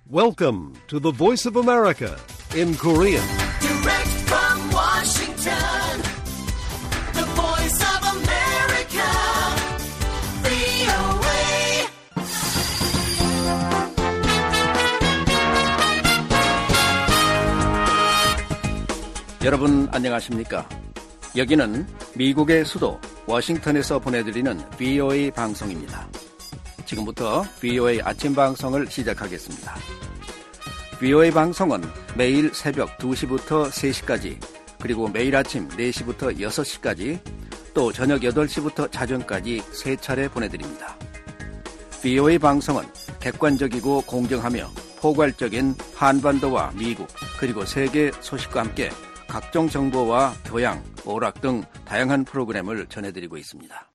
Welcome to the Voice of America in Korean. Direct from Washington, the Voice of America, VOA. 여러분 안녕하십니까? 여기는 미국의 수도 워싱턴에서 보내드리는 VOA 방송입니다. 지금부터 VOA 아침 방송을 시작하겠습니다. VOA 방송은 매일 새벽 2시부터 3시까지, 그리고 매일 아침 4시부터 6시까지, 또 저녁 8시부터 자정까지 3차례 보내드립니다. VOA 방송은 객관적이고 공정하며 포괄적인 한반도와 미국, 그리고 세계 소식과 함께 각종 정보와 교양, 오락 등 다양한 프로그램을 전해드리고 있습니다.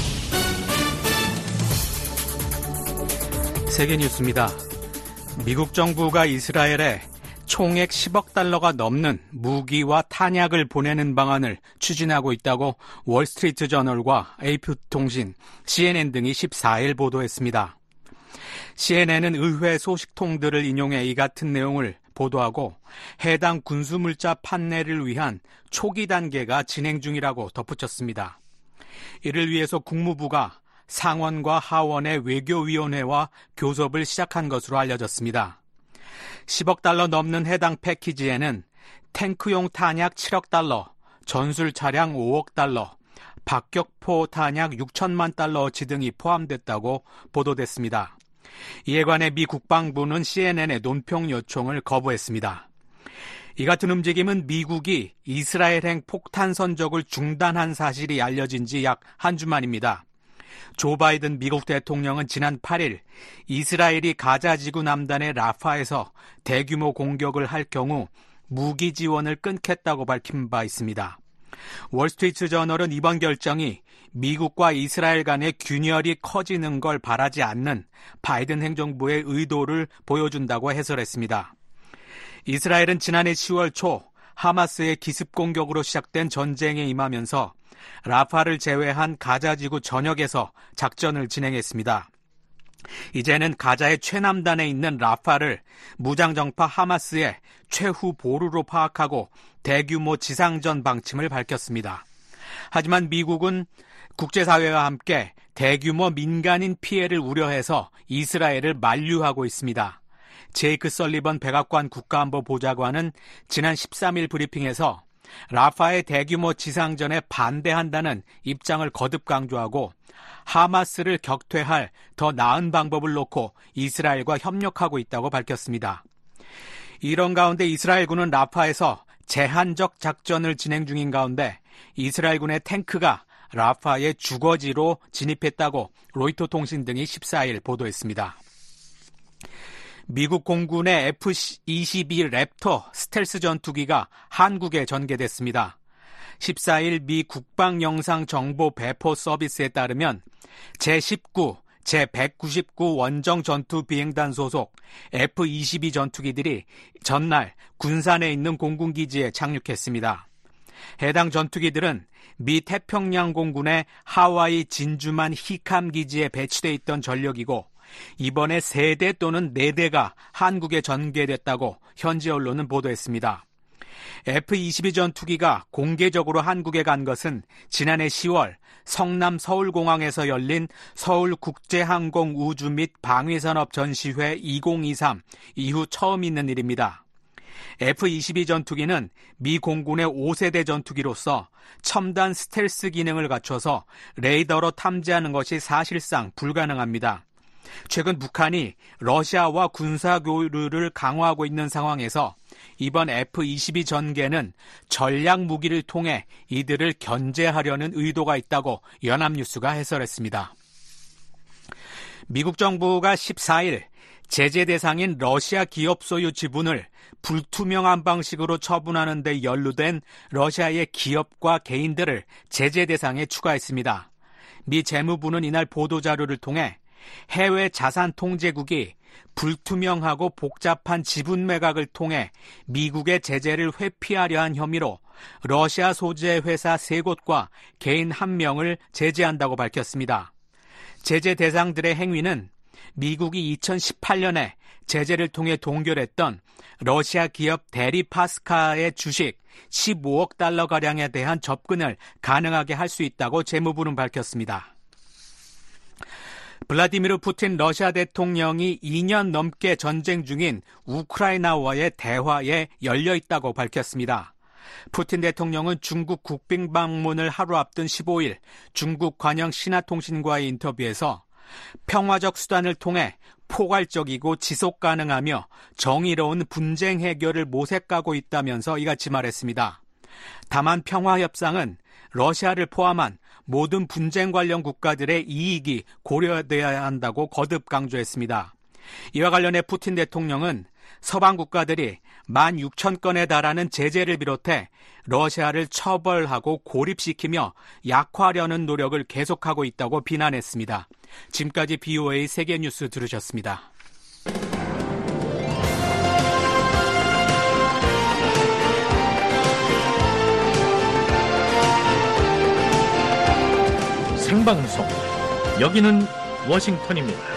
세계 뉴스입니다. 미국 정부가 이스라엘에 총액 10억 달러가 넘는 무기와 탄약을 보내는 방안을 추진하고 있다고 월스트리트 저널과 AP통신, CNN 등이 14일 보도했습니다. CNN은 의회 소식통들을 인용해 이 같은 내용을 보도하고 해당 군수물자 판매를 위한 초기 단계가 진행 중이라고 덧붙였습니다. 이를 위해서 국무부가 상원과 하원의 외교위원회와 교섭을 시작한 것으로 알려졌습니다. 10억 달러 넘는 해당 패키지에는 탱크용 탄약 7억 달러, 전술 차량 5억 달러, 박격포 탄약 6천만 달러어치 등이 포함됐다고 보도됐습니다. 이에 관해 미 국방부는 CNN의 논평 요청을 거부했습니다. 이 같은 움직임은 미국이 이스라엘행 폭탄 선적을 중단한 사실이 알려진 지 약 한 주 만입니다. 조 바이든 미국 대통령은 지난 8일 이스라엘이 가자지구 남단의 라파에서 대규모 공격을 할 경우 무기 지원을 끊겠다고 밝힌 바 있습니다. 월스트리트 저널은 이번 결정이 미국과 이스라엘 간의 균열이 커지는 걸 바라지 않는 바이든 행정부의 의도를 보여준다고 해설했습니다. 이스라엘은 지난해 10월 초 하마스의 기습 공격으로 시작된 전쟁에 임하면서 라파를 제외한 가자지구 전역에서 작전을 진행했습니다. 이제는 가자의 최남단에 있는 라파를 무장정파 하마스의 최후 보루로 파악하고 대규모 지상전 방침을 밝혔습니다. 하지만 미국은 국제사회와 함께 대규모 민간인 피해를 우려해서 이스라엘을 만류하고 있습니다. 제이크 설리번 백악관 국가안보 보좌관은 지난 13일 브리핑에서 라파의 대규모 지상전에 반대한다는 입장을 거듭 강조하고 하마스를 격퇴할 더 나은 방법을 놓고 이스라엘과 협력하고 있다고 밝혔습니다. 이런 가운데 이스라엘군은 라파에서 제한적 작전을 진행 중인 가운데 이스라엘군의 탱크가 라파의 주거지로 진입했다고 로이터 통신 등이 14일 보도했습니다. 미국 공군의 F-22 랩터 스텔스 전투기가 한국에 전개됐습니다. 14일 미 국방영상정보 배포 서비스에 따르면 제19, 제199 원정 전투 비행단 소속 F-22 전투기들이 전날 군산에 있는 공군기지에 착륙했습니다. 해당 전투기들은 미 태평양 공군의 하와이 진주만 히캄 기지에 배치돼 있던 전력이고 이번에 3대 또는 4대가 한국에 전개됐다고 현지 언론은 보도했습니다. F-22 전투기가 공개적으로 한국에 간 것은 지난해 10월 성남 서울공항에서 열린 서울국제항공우주 및 방위산업 전시회 2023 이후 처음 있는 일입니다. F-22 전투기는 미 공군의 5세대 전투기로서 첨단 스텔스 기능을 갖춰서 레이더로 탐지하는 것이 사실상 불가능합니다. 최근 북한이 러시아와 군사교류를 강화하고 있는 상황에서 이번 F-22 전개는 전략 무기를 통해 이들을 견제하려는 의도가 있다고 연합뉴스가 해설했습니다. 미국 정부가 14일 제재 대상인 러시아 기업 소유 지분을 불투명한 방식으로 처분하는 데 연루된 러시아의 기업과 개인들을 제재 대상에 추가했습니다. 미 재무부는 이날 보도자료를 통해 해외 자산 통제국이 불투명하고 복잡한 지분 매각을 통해 미국의 제재를 회피하려 한 혐의로 러시아 소재 회사 3곳과 개인 1명을 제재한다고 밝혔습니다. 제재 대상들의 행위는 미국이 2018년에 제재를 통해 동결했던 러시아 기업 데리파스카의 주식 15억 달러가량에 대한 접근을 가능하게 할 수 있다고 재무부는 밝혔습니다. 블라디미르 푸틴 러시아 대통령이 2년 넘게 전쟁 중인 우크라이나와의 대화에 열려 있다고 밝혔습니다. 푸틴 대통령은 중국 국빈 방문을 하루 앞둔 15일 중국 관영 신화통신과의 인터뷰에서 평화적 수단을 통해 포괄적이고 지속 가능하며 정의로운 분쟁 해결을 모색하고 있다면서 이같이 말했습니다. 다만 평화협상은 러시아를 포함한 모든 분쟁 관련 국가들의 이익이 고려돼야 한다고 거듭 강조했습니다. 이와 관련해 푸틴 대통령은 서방 국가들이 16,000건에 달하는 제재를 비롯해 러시아를 처벌하고 고립시키며 약화하려는 노력을 계속하고 있다고 비난했습니다. 지금까지 BOA 세계뉴스 들으셨습니다. 생방송, 여기는 워싱턴입니다.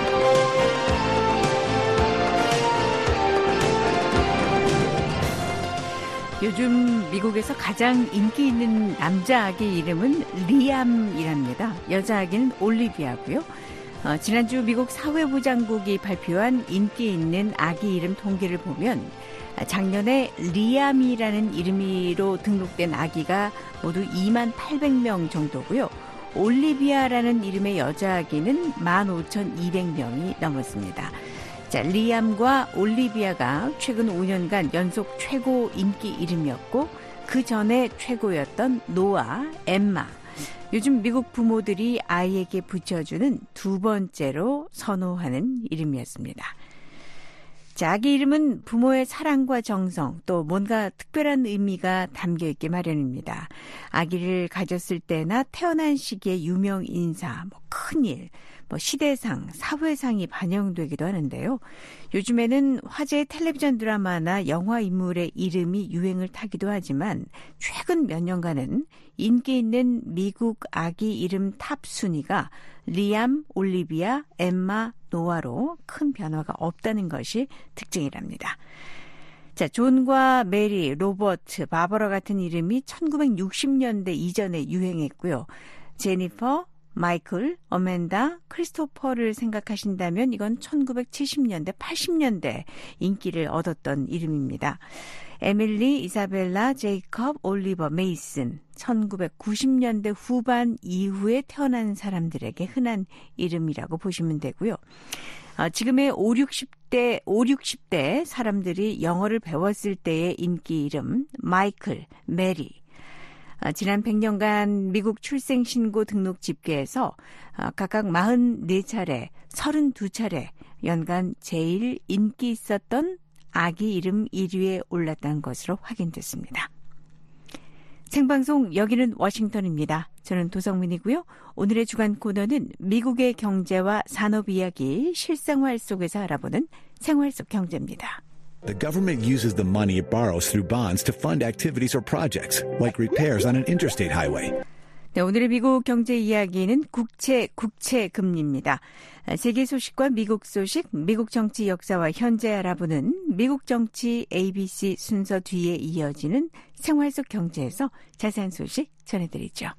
요즘 미국에서 가장 인기 있는 남자 아기 이름은 리암이랍니다. 여자 아기는 올리비아고요. 지난주 미국 사회부장국이 발표한 인기 있는 아기 이름 통계를 보면 작년에 리암이라는 이름으로 등록된 아기가 모두 28,000명 정도고요. 올리비아라는 이름의 여자 아기는 15,200명이 넘었습니다. 자, 리암과 올리비아가 최근 5년간 연속 최고 인기 이름이었고 그 전에 최고였던 노아, 엠마. 요즘 미국 부모들이 아이에게 붙여주는 두 번째로 선호하는 이름이었습니다. 자, 아기 이름은 부모의 사랑과 정성 또 뭔가 특별한 의미가 담겨있기 마련입니다. 아기를 가졌을 때나 태어난 시기에 유명 인사, 큰일, 시대상, 사회상이 반영되기도 하는데요. 요즘에는 화제의 텔레비전 드라마나 영화 인물의 이름이 유행을 타기도 하지만 최근 몇 년간은 인기 있는 미국 아기 이름 탑 순위가 리암, 올리비아, 엠마, 노아로 큰 변화가 없다는 것이 특징이랍니다. 자, 존과 메리, 로버트, 바버라 같은 이름이 1960년대 이전에 유행했고요. 제니퍼, 마이클, 어멘다, 크리스토퍼를 생각하신다면 이건 1970년대, 80년대 인기를 얻었던 이름입니다. 에밀리, 이사벨라, 제이컵, 올리버, 메이슨, 1990년대 후반 이후에 태어난 사람들에게 흔한 이름이라고 보시면 되고요. 지금의 60대 사람들이 영어를 배웠을 때의 인기 이름, 마이클, 메리. 지난 100년간 미국 출생신고 등록 집계에서 각각 44차례, 32차례 연간 제일 인기 있었던 아기 이름 1위에 올랐다는 것으로 확인됐습니다. 생방송 여기는 워싱턴입니다. 저는 도성민이고요. 오늘의 주간 코너는 미국의 경제와 산업 이야기 실생활 속에서 알아보는 생활 속 경제입니다. The government uses the money it borrows through bonds to fund activities or projects, like repairs on an interstate highway. 네, 오늘의 미국 경제 이야기는 국채금리입니다. 세계 소식과 미국 소식, 미국 정치 역사와 현재 알아보는 미국 정치 ABC 순서 뒤에 이어지는 생활 속 경제에서 자세한 소식 전해드리죠.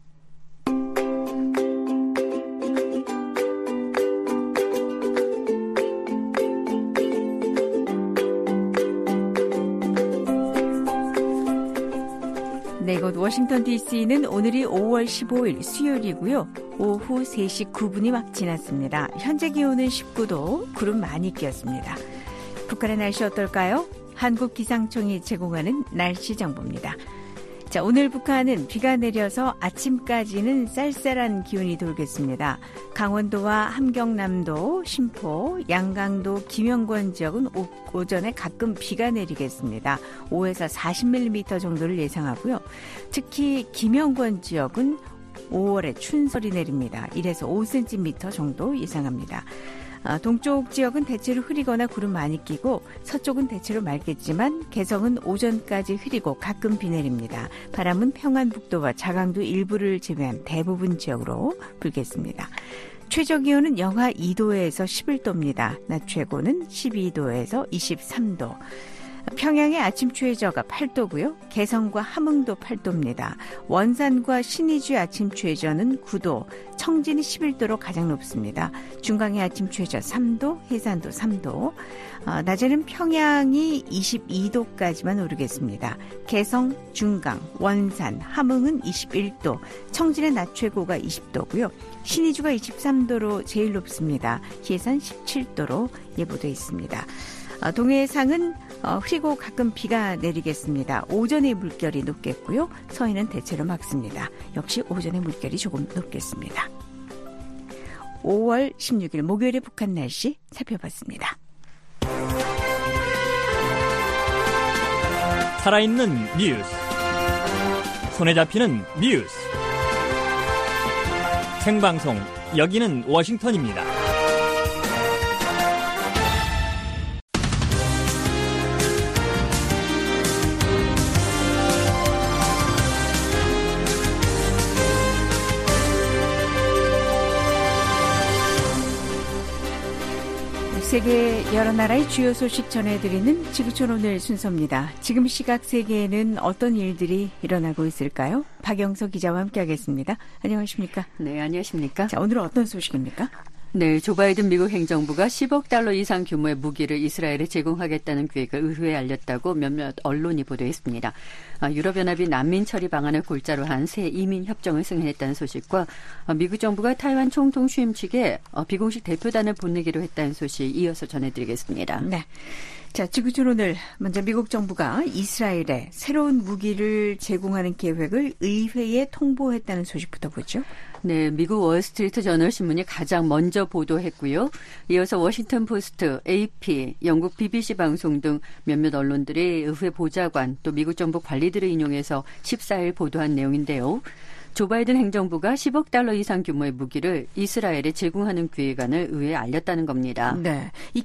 네, 이곳 워싱턴 DC는 오늘이 5월 15일 수요일이고요. 오후 3시 9분이 막 지났습니다. 현재 기온은 19도, 구름 많이 끼었습니다. 북한의 날씨 어떨까요? 한국기상청이 제공하는 날씨 정보입니다. 자, 오늘 북한은 비가 내려서 아침까지는 쌀쌀한 기온이 돌겠습니다. 강원도와 함경남도, 신포, 양강도, 김영권 지역은 오전에 가끔 비가 내리겠습니다. 5에서 40mm 정도를 예상하고요. 특히 김영권 지역은 5월에 춘설이 내립니다. 1에서 5cm 정도 예상합니다. 동쪽 지역은 대체로 흐리거나 구름 많이 끼고 서쪽은 대체로 맑겠지만 개성은 오전까지 흐리고 가끔 비 내립니다. 바람은 평안북도와 자강도 일부를 제외한 대부분 지역으로 불겠습니다. 최저 기온은 영하 2도에서 11도입니다. 낮 최고는 12도에서 23도. 평양의 아침 최저가 8도고요. 개성과 함흥도 8도입니다. 원산과 신의주의 아침 최저는 9도, 청진이 11도로 가장 높습니다. 중강의 아침 최저 3도, 해산도 3도. 낮에는 평양이 22도까지만 오르겠습니다. 개성, 중강, 원산, 함흥은 21도, 청진의 낮 최고가 20도고요. 신의주가 23도로 제일 높습니다. 해산 17도로 예보되어 있습니다. 동해상은 흐리고 가끔 비가 내리겠습니다. 오전에 물결이 높겠고요. 서해는 대체로 맑습니다. 역시 오전에 물결이 조금 높겠습니다. 5월 16일 목요일의 북한 날씨 살펴봤습니다. 살아있는 뉴스, 손에 잡히는 뉴스, 생방송 여기는 워싱턴입니다. 세계 여러 나라의 주요 소식 전해드리는 지구촌 오늘 순서입니다. 지금 시각 세계에는 어떤 일들이 일어나고 있을까요? 박영서 기자와 함께하겠습니다. 안녕하십니까? 네, 안녕하십니까? 자, 오늘은 어떤 소식입니까? 네, 조 바이든 미국 행정부가 10억 달러 이상 규모의 무기를 이스라엘에 제공하겠다는 계획을 의회에 알렸다고 몇몇 언론이 보도했습니다. 유럽연합이 난민 처리 방안을 골자로 한 새 이민 협정을 승인했다는 소식과 미국 정부가 타이완 총통 취임 측에 비공식 대표단을 보내기로 했다는 소식 이어서 전해드리겠습니다. 네. 자, 지구촌 오늘 먼저 미국 정부가 이스라엘에 새로운 무기를 제공하는 계획을 의회에 통보했다는 소식부터 보죠. 네, 미국 월스트리트 저널 신문이 가장 먼저 보도했고요. 이어서 워싱턴 포스트, AP, 영국 BBC 방송 등 몇몇 언론들이 의회 보좌관 또 미국 정부 관리들을 인용해서 14일 보도한 내용인데요. 조 바이든 행정부가 10억 달러 이상 규모의 무기를 이스라엘에 제공하는 계획안을 의회에 알렸다는 겁니다. 네, 이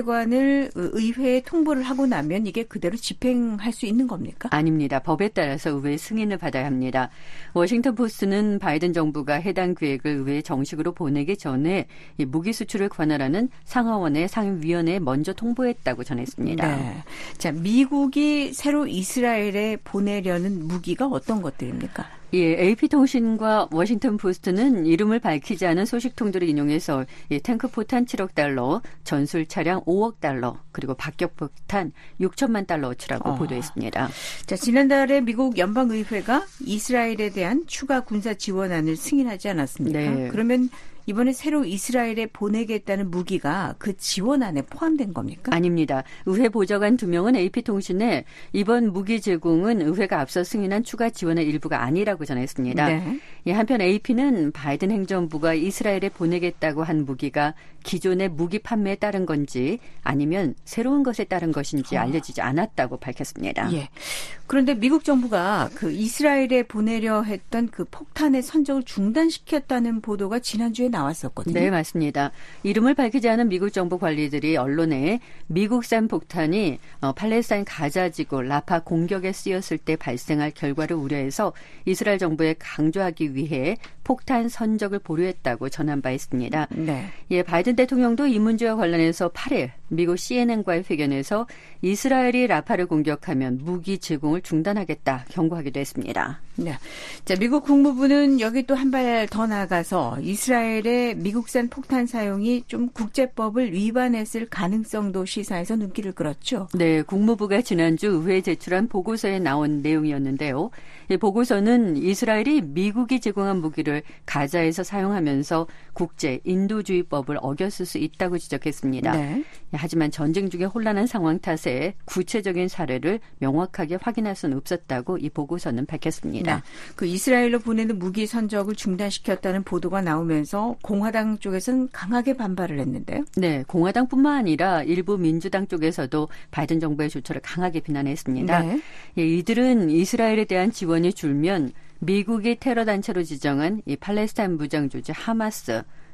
계획안을 의회에 통보를 하고 나면 이게 그대로 집행할 수 있는 겁니까? 아닙니다. 법에 따라서 의회의 승인을 받아야 합니다. 워싱턴 포스트는 바이든 정부가 해당 계획을 의회에 정식으로 보내기 전에 이 무기 수출을 관할하는 상하원의 상임위원회에 먼저 통보했다고 전했습니다. 네. 자, 미국이 새로 이스라엘에 보내려는 무기가 어떤 것들입니까? 예, AP통신과 워싱턴 포스트는 이름을 밝히지 않은 소식통들을 인용해서 탱크 포탄 7억 달러, 전술 차량 5억 달러, 그리고 박격 폭탄 6천만 달러어치라고 보도했습니다. 자, 지난달에 미국 연방의회가 이스라엘에 대한 추가 군사 지원안을 승인하지 않았습니까? 네. 그러면 이번에 새로 이스라엘에 보내겠다는 무기가 그 지원안에 포함된 겁니까? 아닙니다. 의회 보좌관 2명은 AP통신에 이번 무기 제공은 의회가 앞서 승인한 추가 지원의 일부가 아니라고 전했습니다. 네. 한편 AP는 바이든 행정부가 이스라엘에 보내겠다고 한 무기가 기존의 무기 판매에 따른 건지 아니면 새로운 것에 따른 것인지 알려지지 않았다고 밝혔습니다. 예. 그런데 미국 정부가 그 이스라엘에 보내려 했던 그 폭탄의 선적을 중단시켰다는 보도가 지난주에 나왔었거든요. 네, 맞습니다. 이름을 밝히지 않은 미국 정부 관리들이 언론에 미국산 폭탄이 팔레스타인 가자지구 라파 공격에 쓰였을 때 발생할 결과를 우려해서 이스라엘 정부에 강조하기 위해 폭탄 선적을 보류했다고 전한 바 있습니다. 네. 예, 바이든 대통령도 이 문제와 관련해서 8일 미국 CNN과의 회견에서 이스라엘이 라파를 공격하면 무기 제공을 중단하겠다 경고하기도 했습니다. 네. 자, 미국 국무부는 여기 또 한 발 더 나가서 이스라엘의 미국산 폭탄 사용이 좀 국제법을 위반했을 가능성도 시사해서 눈길을 끌었죠. 네, 국무부가 지난주 의회에 제출한 보고서에 나온 내용이었는데요. 이 보고서는 이스라엘이 미국이 제공한 무기를 가자에서 사용하면서 국제 인도주의법을 어겼을 수 있다고 지적했습니다. 네. 하지만 전쟁 중에 혼란한 상황 탓에 구체적인 사례를 명확하게 확인할 수는 없었다고 이 보고서는 밝혔습니다. 네. 그 이스라엘로 보내는 무기 선적을 중단시켰다는 보도가 나오면서 공화당 쪽에서는 강하게 반발을 했는데요. 네, 공화당뿐만 아니라 일부 민주당 쪽에서도 바이든 정부의 조처를 강하게 비난했습니다. 네. 예, 이들은 이스라엘에 대한 지원이 줄면 미국이 테러 단체로 지정한 이 팔레스타인 무장조직 하마스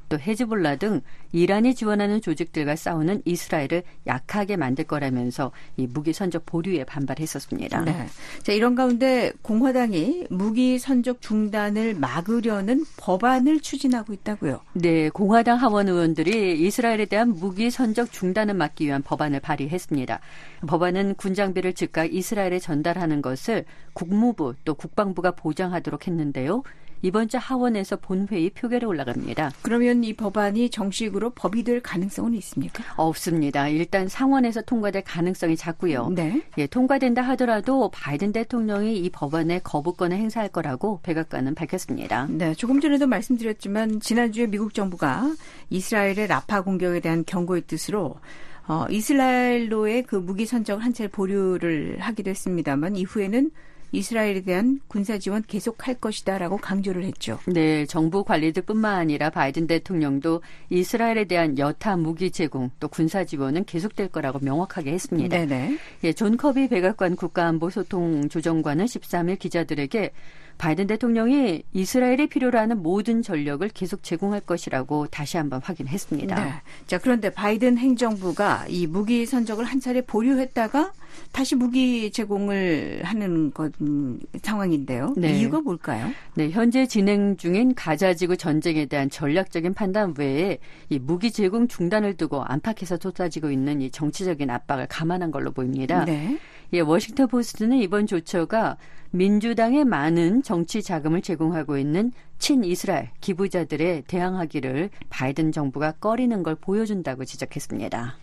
또 헤즈볼라 등 이란이 지원하는 조직들과 싸우는 이스라엘을 약하게 만들 거라면서 이 무기 선적 보류에 반발했었습니다. 네. 자, 이런 가운데 공화당이 무기 선적 중단을 막으려는 법안을 추진하고 있다고요. 네, 공화당 하원 의원들이 이스라엘에 대한 무기 선적 중단을 막기 위한 법안을 발의했습니다. 법안은 군 장비를 즉각 이스라엘에 전달하는 것을 국무부 또 국방부가 보장하도록 했는데요. 이번 주 하원에서 본회의 표결에 올라갑니다. 그러면 이 법안이 정식으로 법이 될 가능성은 있습니까? 없습니다. 일단 상원에서 통과될 가능성이 작고요. 네. 예, 통과된다 하더라도 바이든 대통령이 이 법안에 거부권을 행사할 거라고 백악관은 밝혔습니다. 네, 조금 전에도 말씀드렸지만 지난주에 미국 정부가 이스라엘의 라파 공격에 대한 경고의 뜻으로 이스라엘로의 그 무기 선적 한 차례 보류를 하기도 했습니다만 이후에는 이스라엘에 대한 군사 지원 계속할 것이다라고 강조를 했죠. 네, 정부 관리들뿐만 아니라 바이든 대통령도 이스라엘에 대한 여타 무기 제공 또 군사 지원은 계속될 거라고 명확하게 했습니다. 네네. 예, 존 커비 백악관 국가안보소통조정관은 13일 기자들에게 바이든 대통령이 이스라엘이 필요로 하는 모든 전력을 계속 제공할 것이라고 다시 한번 확인했습니다. 네. 자, 그런데 바이든 행정부가 이 무기 선적을 한 차례 보류했다가 다시 무기 제공을 하는 상황인데요. 네. 이유가 뭘까요? 네, 현재 진행 중인 가자지구 전쟁에 대한 전략적인 판단 외에 이 무기 제공 중단을 두고 안팎에서 쏟아지고 있는 이 정치적인 압박을 감안한 걸로 보입니다. 네. 예, 워싱턴 포스트는 이번 조처가 민주당에 많은 정치 자금을 제공하고 있는 친이스라엘 기부자들에 대항하기를 바이든 정부가 꺼리는 걸 보여준다고 지적했습니다.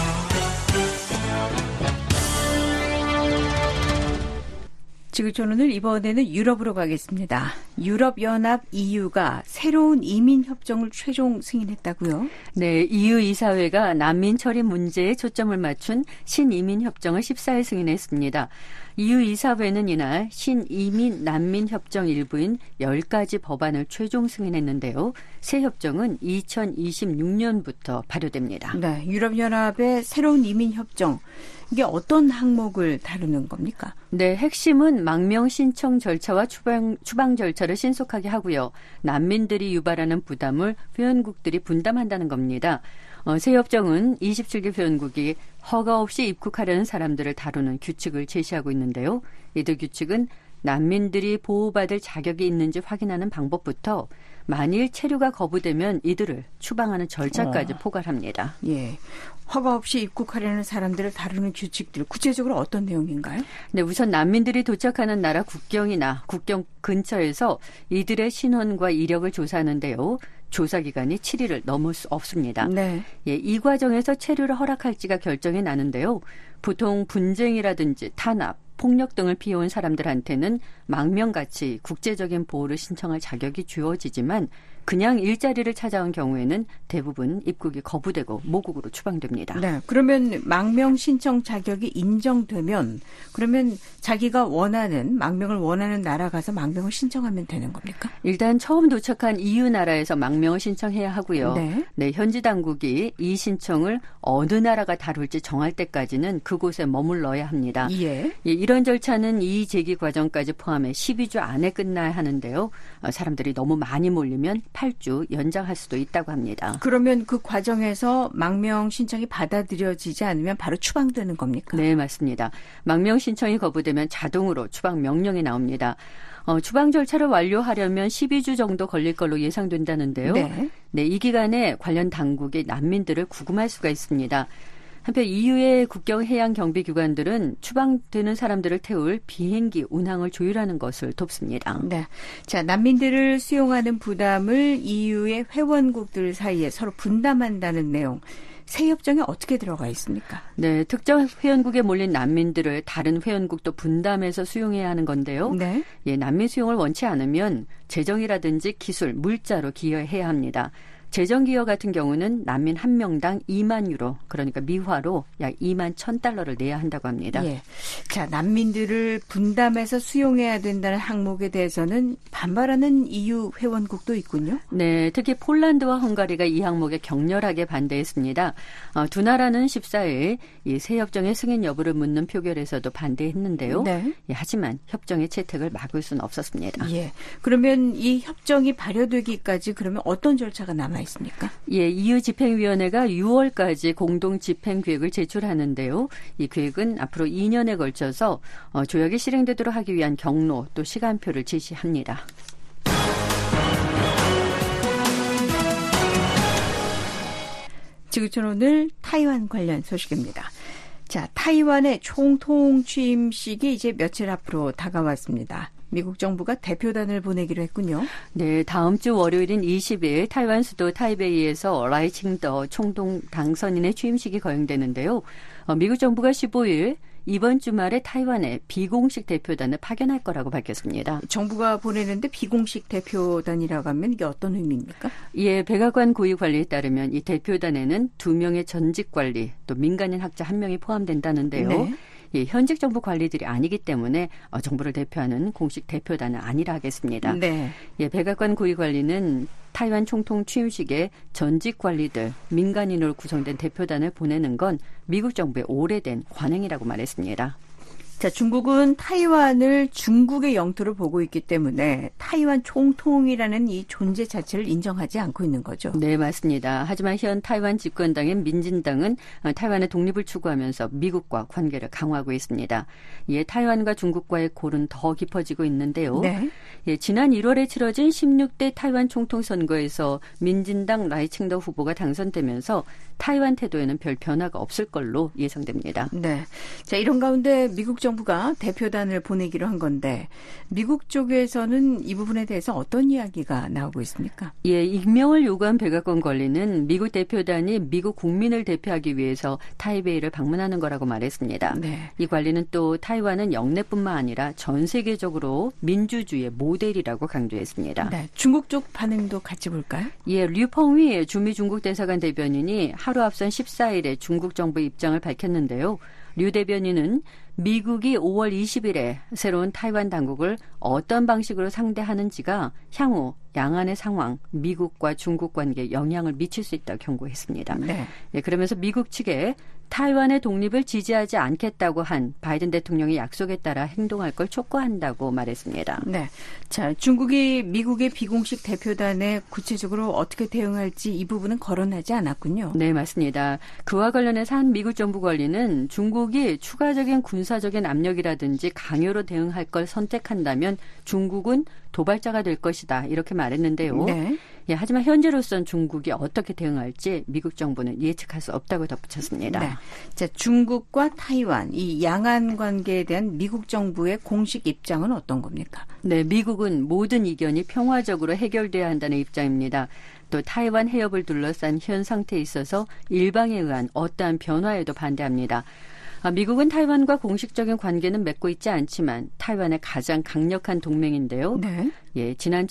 지구촌 오늘 이번에는 유럽으로 가겠습니다. 유럽연합 EU가 새로운 이민협정을 최종 승인했다고요? 네, EU 이사회가 난민 처리 문제에 초점을 맞춘 신이민협정을 14일 승인했습니다. EU 이사회는 이날 신이민 난민 협정 일부인 10가지 법안을 최종 승인했는데요. 새 협정은 2026년부터 발효됩니다. 네, 유럽연합의 새로운 이민협정. 이게 어떤 항목을 다루는 겁니까? 네, 핵심은 망명 신청 절차와 추방 절차를 신속하게 하고요. 난민들이 유발하는 부담을 회원국들이 분담한다는 겁니다. 새 협정은 27개 회원국이 허가 없이 입국하려는 사람들을 다루는 규칙을 제시하고 있는데요. 이들 규칙은 난민들이 보호받을 자격이 있는지 확인하는 방법부터 만일 체류가 거부되면 이들을 추방하는 절차까지 포괄합니다. 예, 허가 없이 입국하려는 사람들을 다루는 규칙들 구체적으로 어떤 내용인가요? 네, 우선 난민들이 도착하는 나라 국경이나 국경 근처에서 이들의 신원과 이력을 조사하는데요. 조사 기간이 7일을 넘을 수 없습니다. 네. 예, 이 과정에서 체류를 허락할지가 결정이 나는데요. 보통 분쟁이라든지 탄압, 폭력 등을 피해온 사람들한테는 망명같이 국제적인 보호를 신청할 자격이 주어지지만 그냥 일자리를 찾아온 경우에는 대부분 입국이 거부되고 모국으로 추방됩니다. 네, 그러면 망명 신청 자격이 인정되면 그러면 자기가 원하는 망명을 원하는 나라 가서 망명을 신청하면 되는 겁니까? 일단 처음 도착한 EU 나라에서 망명을 신청해야 하고요. 네. 네, 현지 당국이 이 신청을 어느 나라가 다룰지 정할 때까지는 그곳에 머물러야 합니다. 예. 예, 이런 절차는 이의 제기 과정까지 포함해 12주 안에 끝나야 하는데요. 사람들이 너무 많이 몰리면 8주 연장할 수도 있다고 합니다. 그러면 그 과정에서 망명 신청이 받아들여지지 않으면 바로 추방되는 겁니까? 네, 맞습니다. 망명 신청이 거부되면 자동으로 추방 명령이 나옵니다. 추방 절차를 완료하려면 12주 정도 걸릴 걸로 예상된다는데요. 네. 네, 이 기간에 관련 당국이 난민들을 구금할 수가 있습니다. 한편 EU의 국경 해양 경비 기관들은 추방되는 사람들을 태울 비행기 운항을 조율하는 것을 돕습니다. 네. 자, 난민들을 수용하는 부담을 EU의 회원국들 사이에 서로 분담한다는 내용. 새 협정에 어떻게 들어가 있습니까? 네, 특정 회원국에 몰린 난민들을 다른 회원국도 분담해서 수용해야 하는 건데요. 네. 예, 난민 수용을 원치 않으면 재정이라든지 기술, 물자로 기여해야 합니다. 재정 기여 같은 경우는 난민 한 명당 2만 유로, 그러니까 미화로 약 2만 1,000달러를 내야 한다고 합니다. 예. 자, 난민들을 분담해서 수용해야 된다는 항목에 대해서는 반발하는 EU 회원국도 있군요. 네, 특히 폴란드와 헝가리가 이 항목에 격렬하게 반대했습니다. 두 나라는 14일 이 새 협정의 승인 여부를 묻는 표결에서도 반대했는데요. 네. 예, 하지만 협정의 채택을 막을 수는 없었습니다. 예. 그러면 이 협정이 발효되기까지 그러면 어떤 절차가 남아 남아 있습니까? 예, EU 집행위원회가 6월까지 공동 집행계획을 제출하는데요. 이 계획은 앞으로 2년에 걸쳐서 조약이 실행되도록 하기 위한 경로 또 시간표를 제시합니다. 지구촌 오늘 타이완 관련 소식입니다. 자, 타이완의 총통 취임식이 이제 며칠 앞으로 다가왔습니다. 미국 정부가 대표단을 보내기로 했군요. 네, 다음 주 월요일인 20일 타이완 수도 타이베이에서 라이칭더 총통 당선인의 취임식이 거행되는데요. 미국 정부가 15일 이번 주말에 타이완에 비공식 대표단을 파견할 거라고 밝혔습니다. 정부가 보내는데 비공식 대표단이라고 하면 이게 어떤 의미입니까? 예, 백악관 고위 관리에 따르면 이 대표단에는 2명의 전직 관리 또 민간인 학자 1명이 포함된다는데요. 네. 예, 현직 정부 관리들이 아니기 때문에 정부를 대표하는 공식 대표단은 아니라 하겠습니다. 네. 예, 백악관 고위 관리는 타이완 총통 취임식에 전직 관리들, 민간인으로 구성된 대표단을 보내는 건 미국 정부의 오래된 관행이라고 말했습니다. 자, 중국은 타이완을 중국의 영토로 보고 있기 때문에 타이완 총통이라는 이 존재 자체를 인정하지 않고 있는 거죠. 네, 맞습니다. 하지만 현 타이완 집권당인 민진당은 타이완의 독립을 추구하면서 미국과 관계를 강화하고 있습니다. 이에 타이완과 중국과의 골은 더 깊어지고 있는데요. 네. 예, 지난 1월에 치러진 16대 타이완 총통 선거에서 민진당 라이칭더 후보가 당선되면서 타이완 태도에는 별 변화가 없을 걸로 예상됩니다. 네. 자, 이런 가운데 미국 정부가 대표단을 보내기로 한 건데 미국 쪽에서는 이 부분에 대해서 어떤 이야기가 나오고 있습니까? 예, 익명을 요구한 백악관 관리는 미국 대표단이 미국 국민을 대표하기 위해서 타이베이를 방문하는 거라고 말했습니다. 네. 이 관리는 또 타이완은 영내뿐만 아니라 전 세계적으로 민주주의의 모델이라고 강조했습니다. 네, 중국 쪽 반응도 같이 볼까요? 예, 류펑휘 주미 중국 대사관 대변인이 하루 앞선 14일에 중국 정부의 입장을 밝혔는데요. 류 대변인은 미국이 5월 20일에 새로운 타이완 당국을 어떤 방식으로 상대하는지가 향후 양안의 상황, 미국과 중국 관계에 영향을 미칠 수 있다고 경고했습니다. 네. 네, 그러면서 미국 측에 타이완의 독립을 지지하지 않겠다고 한 바이든 대통령의 약속에 따라 행동할 걸 촉구한다고 말했습니다. 네, 자, 중국이 미국의 비공식 대표단에 구체적으로 어떻게 대응할지 이 부분은 거론하지 않았군요. 네, 맞습니다. 그와 관련해서 한 미국 정부 관리는 중국이 추가적인 군사적인 압력이라든지 강요로 대응할 걸 선택한다면 중국은 도발자가 될 것이다 이렇게 말했는데요. 네. 예, 하지만 현재로선 중국이 어떻게 대응할지 미국 정부는 예측할 수 없다고 덧붙였습니다. 네. 자, 중국과 타이완 이 양안 관계에 대한 미국 정부의 공식 입장은 어떤 겁니까? 네, 미국은 모든 이견이 평화적으로 해결돼야 한다는 입장입니다. 또 타이완 해협을 둘러싼 현 상태에 있어서 일방에 의한 어떠한 변화에도 반대합니다. 미국은 타이완과 공식적인 관계는 맺고 있지 않지만 타이완의 가장 강력한 동맹인데요. 네. 예, 지난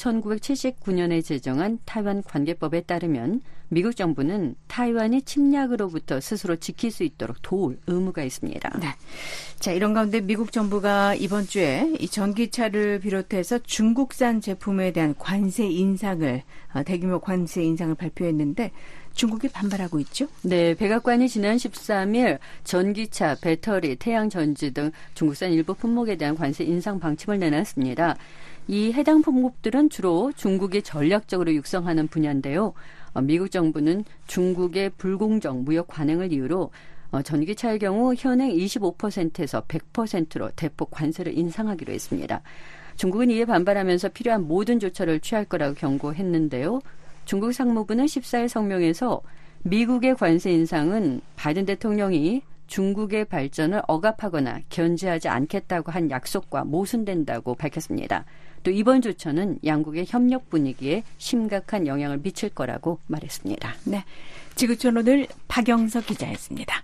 1979년에 제정한 타이완 관계법에 따르면 미국 정부는 타이완이 침략으로부터 스스로 지킬 수 있도록 도울 의무가 있습니다. 네. 자, 이런 가운데 미국 정부가 이번 주에 이 전기차를 비롯해서 중국산 제품에 대한 관세 인상을 대규모 관세 인상을 발표했는데 중국이 반발하고 있죠? 네, 백악관이 지난 13일 전기차, 배터리, 태양전지 등 중국산 일부 품목에 대한 관세 인상 방침을 내놨습니다. 이 해당 품목들은 주로 중국이 전략적으로 육성하는 분야인데요. 미국 정부는 중국의 불공정 무역 관행을 이유로 전기차의 경우 현행 25%에서 100%로 대폭 관세를 인상하기로 했습니다. 중국은 이에 반발하면서 필요한 모든 조처를 취할 거라고 경고했는데요. 중국 상무부는 14일 성명에서 미국의 관세 인상은 바이든 대통령이 중국의 발전을 억압하거나 견제하지 않겠다고 한 약속과 모순된다고 밝혔습니다. 또 이번 조처는 양국의 협력 분위기에 심각한 영향을 미칠 거라고 말했습니다. 네, 지구촌 오늘 박영석 기자였습니다.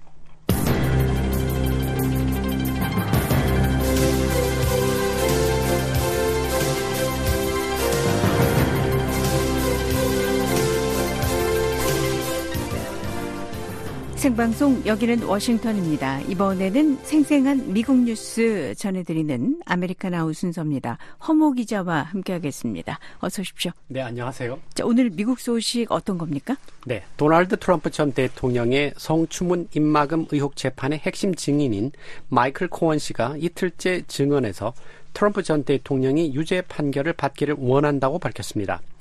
생방송 여기는 워싱턴입니다. 이번에는 생생한 미국 뉴스 전해드리는 아메리칸 아웃 순서입니다. 허모 기자와 함께하겠습니다. 어서 오십시오. 네, 안녕하세요. 자, 오늘 미국 소식 어떤 겁니까? 네, 도널드 트럼프 전 대통령의 성추문 입막음 의혹 재판의 핵심 증인인 마이클 코언 씨가 이틀째 증언에서 트럼프 전 대통령이 유죄 판결을 받기를 원한다고 밝혔습니다.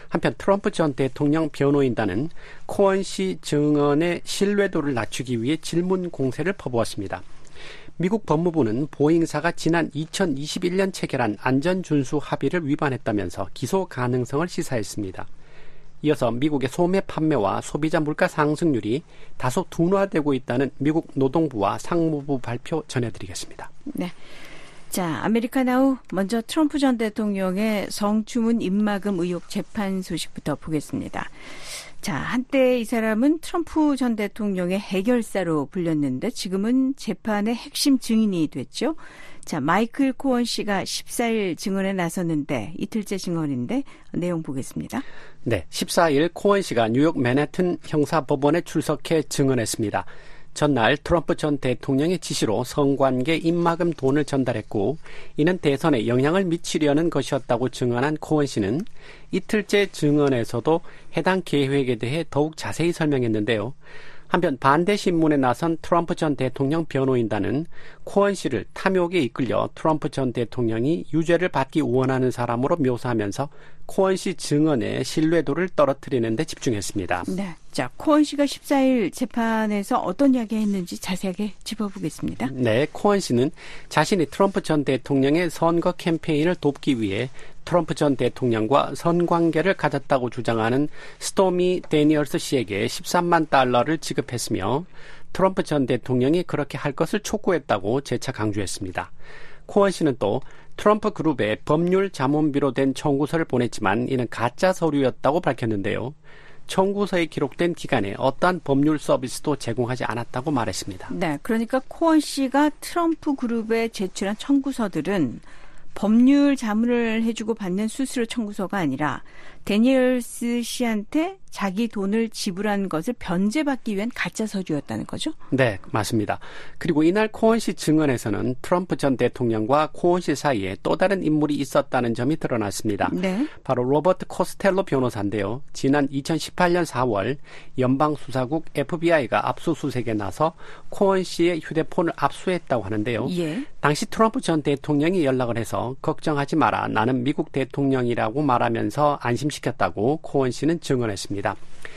한편 트럼프 전 대통령 변호인단은 코언 씨 증언의 신뢰도를 낮추기 위해 질문 공세를 퍼부었습니다. 미국 법무부는 보잉사가 지난 2021년 체결한 안전준수 합의를 위반했다면서 기소 가능성을 시사했습니다. 이어서 미국의 소매 판매와 소비자 물가 상승률이 다소 둔화되고 있다는 미국 노동부와 상무부 발표 전해드리겠습니다. 네. 자, 아메리카나우 먼저 트럼프 전 대통령의 성추문 입막음 의혹 재판 소식부터 보겠습니다. 자, 한때 이 사람은 트럼프 전 대통령의 해결사로 불렸는데 지금은 재판의 핵심 증인이 됐죠. 자, 마이클 코언 씨가 14일 증언에 나섰는데 이틀째 증언인데 내용 보겠습니다. 네, 14일 코언 씨가 뉴욕 맨해튼 형사법원에 출석해 증언했습니다. 전날 트럼프 전 대통령의 지시로 성관계 입막음 돈을 전달했고 이는 대선에 영향을 미치려는 것이었다고 증언한 코언 씨는 이틀째 증언에서도 해당 계획에 대해 더욱 자세히 설명했는데요. 한편 반대 신문에 나선 트럼프 전 대통령 변호인단은 코언 씨를 탐욕에 이끌려 트럼프 전 대통령이 유죄를 받기 원하는 사람으로 묘사하면서 코언 씨 증언의 신뢰도를 떨어뜨리는 데 집중했습니다. 네, 자, 코언 씨가 14일 재판에서 어떤 이야기 했는지 자세하게 짚어보겠습니다. 네, 코언 씨는 자신이 트럼프 전 대통령의 선거 캠페인을 돕기 위해 트럼프 전 대통령과 선관계를 가졌다고 주장하는 스토미 데니얼스 씨에게 13만 달러를 지급했으며 트럼프 전 대통령이 그렇게 할 것을 촉구했다고 재차 강조했습니다. 코언 씨는 또 트럼프 그룹에 법률 자문비로 된 청구서를 보냈지만 이는 가짜 서류였다고 밝혔는데요. 청구서에 기록된 기간에 어떠한 법률 서비스도 제공하지 않았다고 말했습니다. 네, 그러니까 코언 씨가 트럼프 그룹에 제출한 청구서들은 법률 자문을 해주고 받는 수수료 청구서가 아니라 데니얼스 씨한테 자기 돈을 지불한 것을 변제받기 위한 가짜 서류였다는 거죠? 네, 맞습니다. 그리고 이날 코언 씨 증언에서는 트럼프 전 대통령과 코언 씨 사이에 또 다른 인물이 있었다는 점이 드러났습니다. 네. 바로 로버트 코스텔로 변호사인데요. 지난 2018년 4월 연방수사국 FBI가 압수수색에 나서 코언 씨의 휴대폰을 압수했다고 하는데요. 예. 당시 트럼프 전 대통령이 연락을 해서 걱정하지 마라, 나는 미국 대통령이라고 말하면서 안심시켰다고 코언 씨는 증언했습니다.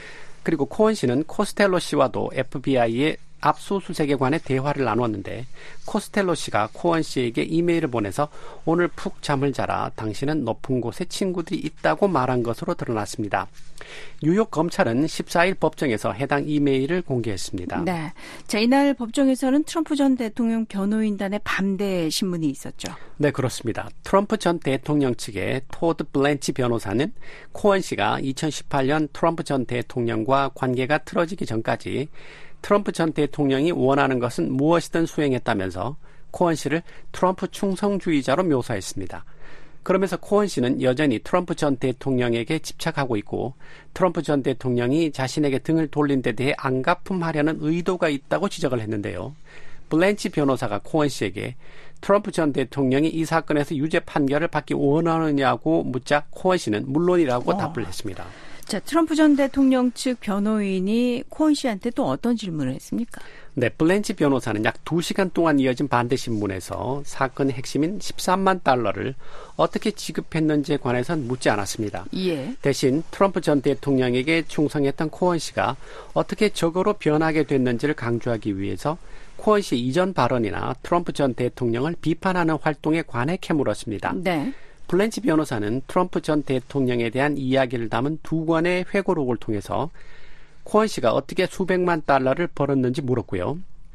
그리고 코언 씨는 코스텔로 씨와도 FBI의 압수수색에 관해 대화를 나눴는데 코스텔로 씨가 코언 씨에게 이메일을 보내서 오늘 푹 잠을 자라, 당신은 높은 곳에 친구들이 있다고 말한 것으로 드러났습니다. 뉴욕 검찰은 14일 법정에서 해당 이메일을 공개했습니다. 네, 자, 이날 법정에서는 트럼프 전 대통령 변호인단의 반대 신문이 있었죠. 네, 그렇습니다. 트럼프 전 대통령 측의 토드 블렌치 변호사는 코언 씨가 2018년 트럼프 전 대통령과 관계가 틀어지기 전까지 트럼프 전 대통령이 원하는 것은 무엇이든 수행했다면서 코언 씨를 트럼프 충성주의자로 묘사했습니다. 그러면서 코언 씨는 여전히 트럼프 전 대통령에게 집착하고 있고 트럼프 전 대통령이 자신에게 등을 돌린 데 대해 안갚음하려는 의도가 있다고 지적을 했는데요. 블렌치 변호사가 코언 씨에게 트럼프 전 대통령이 이 사건에서 유죄 판결을 받기 원하느냐고 묻자 코언 씨는 물론이라고 답을 했습니다. 자, 트럼프 전 대통령 측 변호인이 코언 씨한테 또 어떤 질문을 했습니까? 네, 블렌치 변호사는 약 2시간 동안 이어진 반대 신문에서 사건의 핵심인 13만 달러를 어떻게 지급했는지에 관해서는 묻지 않았습니다. 예. 대신 트럼프 전 대통령에게 충성했던 코언 씨가 어떻게 적으로 변하게 됐는지를 강조하기 위해서 코언 씨 이전 발언이나 트럼프 전 대통령을 비판하는 활동에 관해 캐물었습니다. 네. 블렌치 변호사는 트럼프 전 대통령에 대한 이야기를 담은 2권의 회고록을 통해서 코언 씨가 어떻게 수백만 달러를 벌었는지 물었고요.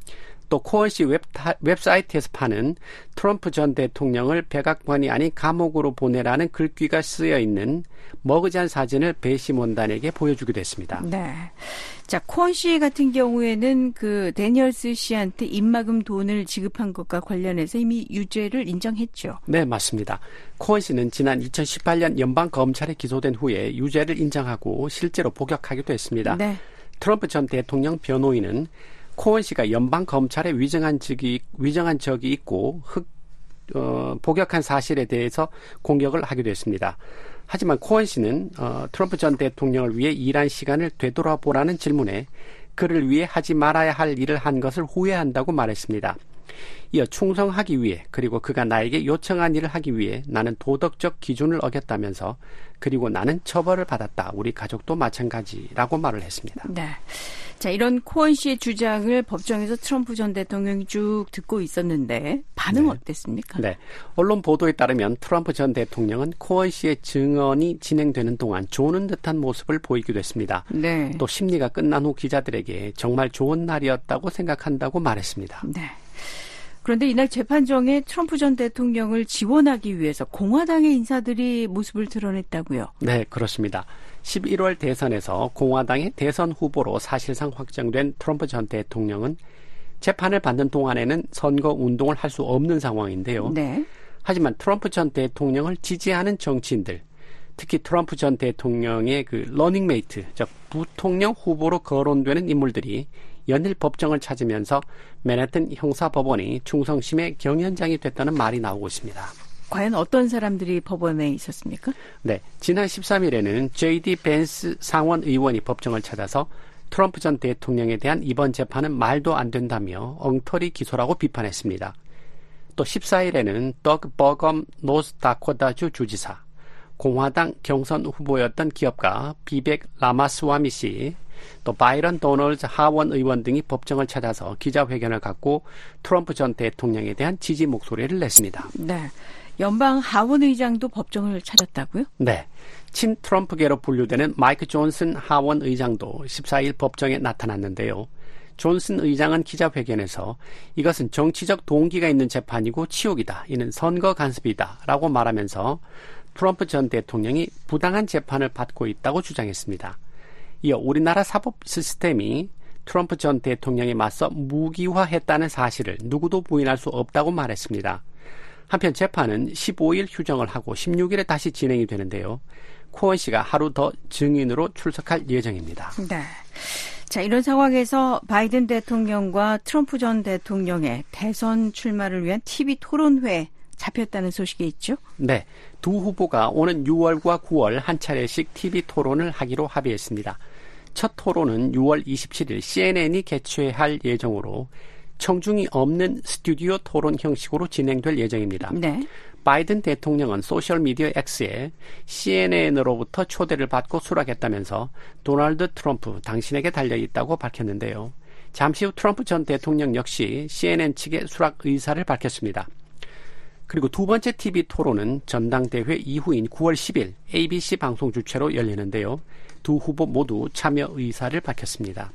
또 코언 씨 웹사이트에서 파는 트럼프 전 대통령을 백악관이 아닌 감옥으로 보내라는 글귀가 쓰여 있는 머그잔 사진을 배심원단에게 보여주기도 했습니다. 네. 자, 코언 씨 같은 경우에는 그 데니얼스 씨한테 입막음 돈을 지급한 것과 관련해서 이미 유죄를 인정했죠. 네, 맞습니다. 코언 씨는 지난 2018년 연방 검찰에 기소된 후에 유죄를 인정하고 실제로 복역하기도 했습니다. 네. 트럼프 전 대통령 변호인은 코언 씨가 연방 검찰에 위정한 적이 있고 복역한 사실에 대해서 공격을 하기도 했습니다. 하지만 코언 씨는 트럼프 전 대통령을 위해 일한 시간을 되돌아보라는 질문에 그를 위해 하지 말아야 할 일을 한 것을 후회한다고 말했습니다. 이어 충성하기 위해 그리고 그가 나에게 요청한 일을 하기 위해 나는 도덕적 기준을 어겼다면서 그리고 나는 처벌을 받았다. 우리 가족도 마찬가지라고 말을 했습니다. 네. 자, 이런 코언 씨의 주장을 법정에서 트럼프 전 대통령이 쭉 듣고 있었는데 반응은 어땠습니까? 네. 언론 보도에 따르면 트럼프 전 대통령은 코언 씨의 증언이 진행되는 동안 조는 듯한 모습을 보이기도 했습니다. 네. 또 심리가 끝난 후 기자들에게 정말 좋은 날이었다고 생각한다고 말했습니다. 네. 그런데 이날 재판정에 트럼프 전 대통령을 지원하기 위해서 공화당의 인사들이 모습을 드러냈다고요? 네, 그렇습니다. 11월 대선에서 공화당의 대선 후보로 사실상 확정된 트럼프 전 대통령은 재판을 받는 동안에는 선거 운동을 할 수 없는 상황인데요. 네. 하지만 트럼프 전 대통령을 지지하는 정치인들, 특히 트럼프 전 대통령의 그 러닝메이트, 즉 부통령 후보로 거론되는 인물들이 연일 법정을 찾으면서 맨해튼 형사법원이 충성심의 경연장이 됐다는 말이 나오고 있습니다. 과연 어떤 사람들이 법원에 있었습니까? 네, 지난 13일에는 J.D. 벤스 상원 의원이 법정을 찾아서 트럼프 전 대통령에 대한 이번 재판은 말도 안 된다며 엉터리 기소라고 비판했습니다. 또 14일에는 더그 버검 노스다코타주 주지사, 공화당 경선 후보였던 기업가 비벡 라마스와미 씨, 또 바이런 도널드 하원 의원 등이 법정을 찾아서 기자회견을 갖고 트럼프 전 대통령에 대한 지지 목소리를 냈습니다. 네. 연방 하원 의장도 법정을 찾았다고요? 네. 친 트럼프계로 분류되는 마이크 존슨 하원 의장도 14일 법정에 나타났는데요. 존슨 의장은 기자회견에서 이것은 정치적 동기가 있는 재판이고 치욕이다. 이는 선거 간섭이다. 라고 말하면서 트럼프 전 대통령이 부당한 재판을 받고 있다고 주장했습니다. 이어 우리나라 사법 시스템이 트럼프 전 대통령에 맞서 무기화했다는 사실을 누구도 부인할 수 없다고 말했습니다. 한편 재판은 15일 휴정을 하고 16일에 다시 진행이 되는데요. 코언 씨가 하루 더 증인으로 출석할 예정입니다. 네. 자, 이런 상황에서 바이든 대통령과 트럼프 전 대통령의 대선 출마를 위한 TV 토론회 잡혔다는 소식이 있죠? 네. 두 후보가 오는 6월과 9월 한 차례씩 TV 토론을 하기로 합의했습니다. 첫 토론은 6월 27일 CNN이 개최할 예정으로 청중이 없는 스튜디오 토론 형식으로 진행될 예정입니다. 네. 바이든 대통령은 소셜미디어 X에 CNN으로부터 초대를 받고 수락했다면서 도널드 트럼프 당신에게 달려있다고 밝혔는데요. 잠시 후 트럼프 전 대통령 역시 CNN 측에 수락 의사를 밝혔습니다. 그리고 두 번째 TV 토론은 전당대회 이후인 9월 10일 ABC 방송 주최로 열리는데요. 두 후보 모두 참여 의사를 밝혔습니다.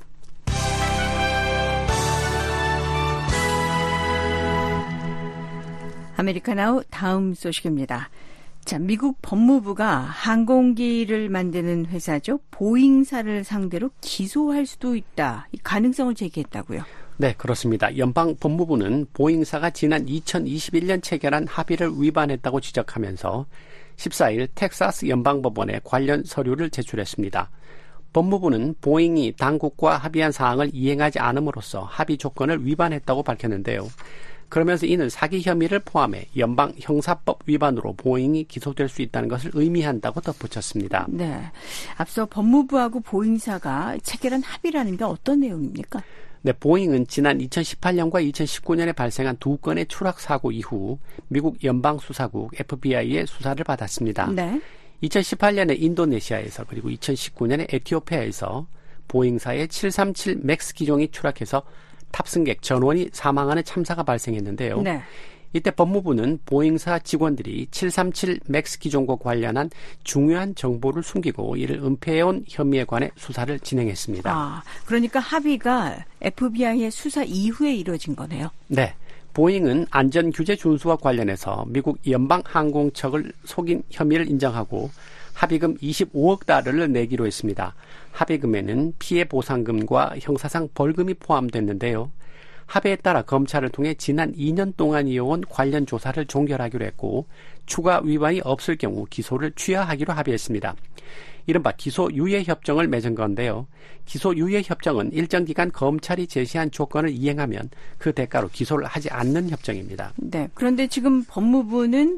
아메리카나우 다음 소식입니다. 자, 미국 법무부가 항공기를 만드는 회사죠. 보잉사를 상대로 기소할 수도 있다. 이 가능성을 제기했다고요. 네, 그렇습니다. 연방 법무부는 보잉사가 지난 2021년 체결한 합의를 위반했다고 지적하면서 14일 텍사스 연방법원에 관련 서류를 제출했습니다. 법무부는 보잉이 당국과 합의한 사항을 이행하지 않음으로써 합의 조건을 위반했다고 밝혔는데요. 그러면서 이는 사기 혐의를 포함해 연방 형사법 위반으로 보잉이 기소될 수 있다는 것을 의미한다고 덧붙였습니다. 네, 앞서 법무부하고 보잉사가 체결한 합의라는 게 어떤 내용입니까? 네, 보잉은 지난 2018년과 2019년에 발생한 두 건의 추락 사고 이후 미국 연방수사국 FBI의 수사를 받았습니다. 네. 2018년에 인도네시아에서 그리고 2019년에 에티오피아에서 보잉사의 737 맥스 기종이 추락해서 탑승객 전원이 사망하는 참사가 발생했는데요. 네. 이때 법무부는 보잉사 직원들이 737 맥스 기종과 관련한 중요한 정보를 숨기고 이를 은폐해온 혐의에 관해 수사를 진행했습니다. 아, 그러니까 합의가 FBI의 수사 이후에 이루어진 거네요. 네. 보잉은 안전규제 준수와 관련해서 미국 연방항공청을 속인 혐의를 인정하고 합의금 25억 달러를 내기로 했습니다. 합의금에는 피해 보상금과 형사상 벌금이 포함됐는데요. 합의에 따라 검찰을 통해 지난 2년 동안 이어온 관련 조사를 종결하기로 했고 추가 위반이 없을 경우 기소를 취하하기로 합의했습니다. 이른바 기소유예협정을 맺은 건데요. 기소유예협정은 일정 기간 검찰이 제시한 조건을 이행하면 그 대가로 기소를 하지 않는 협정입니다. 네. 그런데 지금 법무부는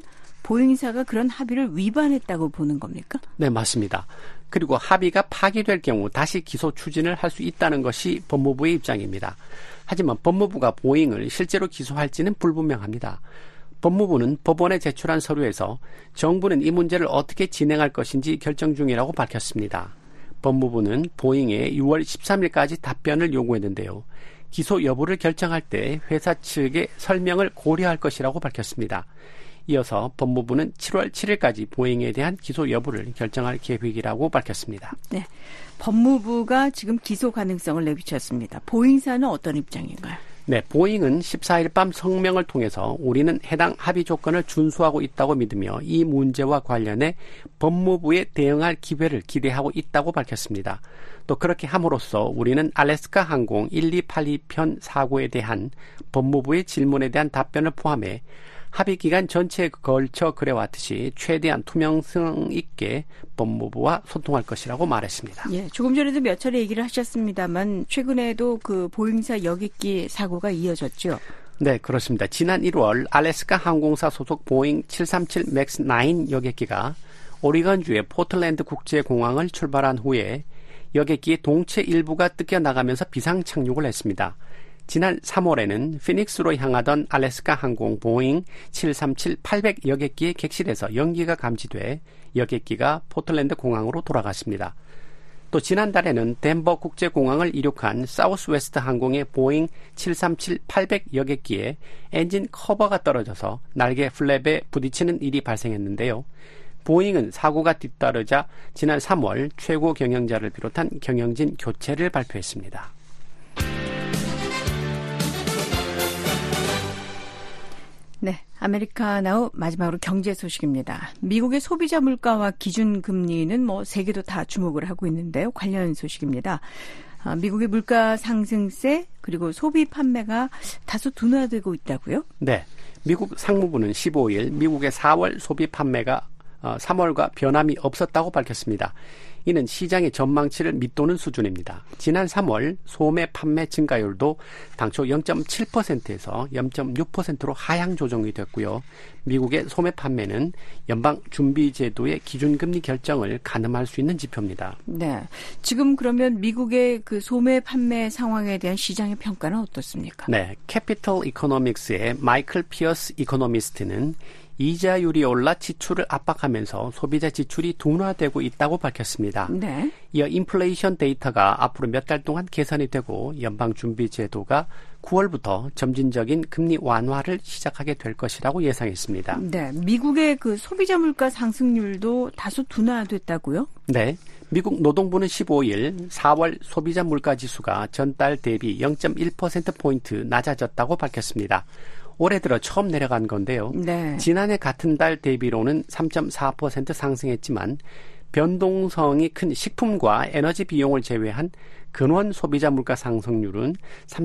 보잉사가 그런 합의를 위반했다고 보는 겁니까? 네, 맞습니다. 그리고 합의가 파기될 경우 다시 기소 추진을 할 수 있다는 것이 법무부의 입장입니다. 하지만 법무부가 보잉을 실제로 기소할지는 불분명합니다. 법무부는 법원에 제출한 서류에서 정부는 이 문제를 어떻게 진행할 것인지 결정 중이라고 밝혔습니다. 법무부는 보잉에 6월 13일까지 답변을 요구했는데요. 기소 여부를 결정할 때 회사 측의 설명을 고려할 것이라고 밝혔습니다. 이어서 법무부는 7월 7일까지 보잉에 대한 기소 여부를 결정할 계획이라고 밝혔습니다. 네, 법무부가 지금 기소 가능성을 내비쳤습니다. 보잉사는 어떤 입장인가요? 네, 보잉은 14일 밤 성명을 통해서 우리는 해당 합의 조건을 준수하고 있다고 믿으며 이 문제와 관련해 법무부에 대응할 기회를 기대하고 있다고 밝혔습니다. 또 그렇게 함으로써 우리는 알래스카 항공 1282편 사고에 대한 법무부의 질문에 대한 답변을 포함해 합의 기간 전체에 걸쳐 그래왔듯이 최대한 투명성 있게 법무부와 소통할 것이라고 말했습니다. 예, 조금 전에도 몇 차례 얘기를 하셨습니다만 최근에도 그 보잉사 여객기 사고가 이어졌죠. 네, 그렇습니다. 지난 1월 알래스카 항공사 소속 보잉 737 맥스 9 여객기가 오리건주의 포틀랜드 국제공항을 출발한 후에 여객기의 동체 일부가 뜯겨 나가면서 비상 착륙을 했습니다. 지난 3월에는 피닉스로 향하던 알래스카 항공 보잉 737-800 여객기의 객실에서 연기가 감지돼 여객기가 포틀랜드 공항으로 돌아갔습니다. 또 지난달에는 덴버 국제공항을 이륙한 사우스웨스트 항공의 보잉 737-800 여객기에 엔진 커버가 떨어져서 날개 플랩에 부딪히는 일이 발생했는데요. 보잉은 사고가 뒤따르자 지난 3월 최고 경영자를 비롯한 경영진 교체를 발표했습니다. 네, 아메리카나우 마지막으로 경제 소식입니다. 미국의 소비자 물가와 기준 금리는 세계도 다 주목을 하고 있는데요. 관련 소식입니다. 미국의 물가 상승세 그리고 소비 판매가 다소 둔화되고 있다고요? 네, 미국 상무부는 15일 미국의 4월 소비 판매가 3월과 변함이 없었다고 밝혔습니다. 이는 시장의 전망치를 밑도는 수준입니다. 지난 3월 소매 판매 증가율도 당초 0.7%에서 0.6%로 하향 조정이 됐고요. 미국의 소매 판매는 연방준비제도의 기준금리 결정을 가늠할 수 있는 지표입니다. 네, 지금 그러면 미국의 그 소매 판매 상황에 대한 시장의 평가는 어떻습니까? 네, 캐피털 이코노믹스의 마이클 피어스 이코노미스트는 이자율이 올라 지출을 압박하면서 소비자 지출이 둔화되고 있다고 밝혔습니다. 네. 이어 인플레이션 데이터가 앞으로 몇 달 동안 개선이 되고 연방준비제도가 9월부터 점진적인 금리 완화를 시작하게 될 것이라고 예상했습니다. 네, 미국의 그 소비자 물가 상승률도 다소 둔화됐다고요? 네. 미국 노동부는 15일 4월 소비자 물가 지수가 전달 대비 0.1%포인트 낮아졌다고 밝혔습니다. 올해 들어 처음 내려간 건데요. 네. 지난해 같은 달 대비로는 3.4% 상승했지만 변동성이 큰 식품과 에너지 비용을 제외한 근원 소비자 물가 상승률은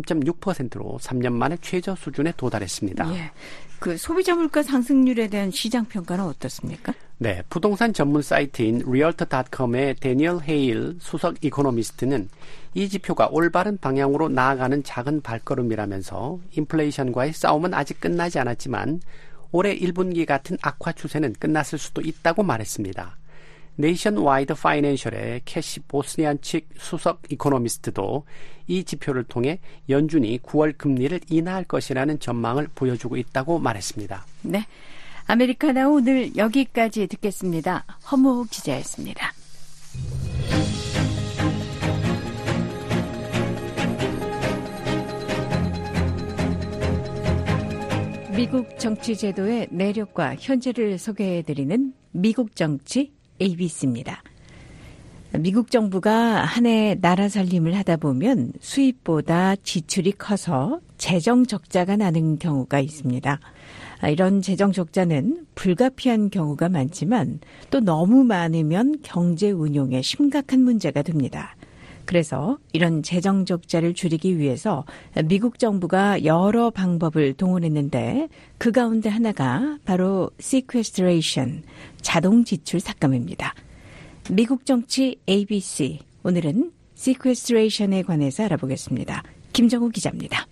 3.6%로 3년 만에 최저 수준에 도달했습니다. 예. 그 소비자 물가 상승률에 대한 시장 평가는 어떻습니까? 네, 부동산 전문 사이트인 realtor.com의 데니얼 헤일 수석 이코노미스트는 이 지표가 올바른 방향으로 나아가는 작은 발걸음이라면서 인플레이션과의 싸움은 아직 끝나지 않았지만 올해 1분기 같은 악화 추세는 끝났을 수도 있다고 말했습니다. 네이션와이드 파이낸셜의 캐시 보스니안칙 수석 이코노미스트도 이 지표를 통해 연준이 9월 금리를 인하할 것이라는 전망을 보여주고 있다고 말했습니다. 네, 아메리카나 오늘 여기까지 듣겠습니다. 허무호 기자였습니다. 미국 정치 제도의 내력과 현재를 소개해드리는 미국 정치 ABC입니다. 미국 정부가 한 해 나라 살림을 하다 보면 수입보다 지출이 커서 재정 적자가 나는 경우가 있습니다. 이런 재정 적자는 불가피한 경우가 많지만 또 너무 많으면 경제 운용에 심각한 문제가 됩니다. 그래서 이런 재정 적자를 줄이기 위해서 미국 정부가 여러 방법을 동원했는데 그 가운데 하나가 바로 sequestration, 자동 지출 삭감입니다. 미국 정치 ABC, 오늘은 sequestration에 관해서 알아보겠습니다. 김정우 기자입니다.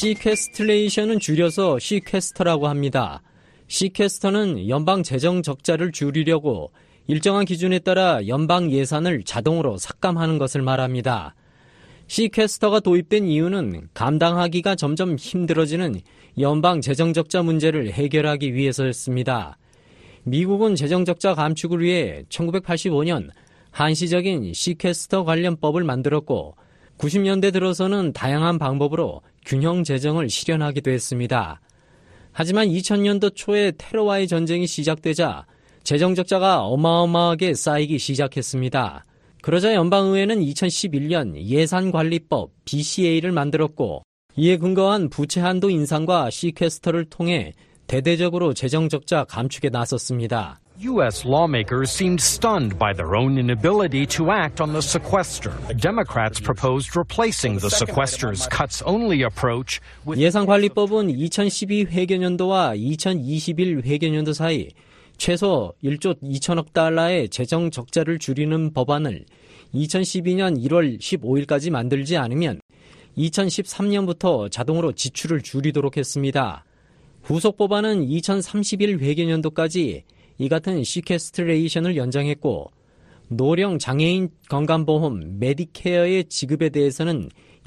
시퀘스트레이션은 줄여서 시퀘스터라고 합니다. 시퀘스터는 연방 재정 적자를 줄이려고 일정한 기준에 따라 연방 예산을 자동으로 삭감하는 것을 말합니다. 시퀘스터가 도입된 이유는 감당하기가 점점 힘들어지는 연방 재정 적자 문제를 해결하기 위해서였습니다. 미국은 재정 적자 감축을 위해 1985년 한시적인 시퀘스터 관련법을 만들었고 90년대 들어서는 다양한 방법으로 균형 재정을 실현하기도 했습니다. 하지만 2000년도 초에 테러와의 전쟁이 시작되자 재정 적자가 어마어마하게 쌓이기 시작했습니다. 그러자 연방의회는 2011년 예산관리법 BCA를 만들었고 이에 근거한 부채 한도 인상과 시퀘스터를 통해 대대적으로 재정 적자 감축에 나섰습니다. U.S. lawmakers seemed stunned by their own inability to act on the sequester. Democrats proposed replacing the sequester's cuts-only approach with 예산관리법은 2012 회계년도와 2021 회계년도 사이 최소 1조 2천억 달러의 재정 적자를 줄이는 법안을 2012년 1월 15일까지 만들지 않으면 2013년부터 자동으로 지출을 줄이도록 했습니다. 후속 법안은 2031 회계년도까지 이 같은 시퀘스트레이션을 연장했고 노령 장애인 건강보험 메디케어의 지급에 대해서는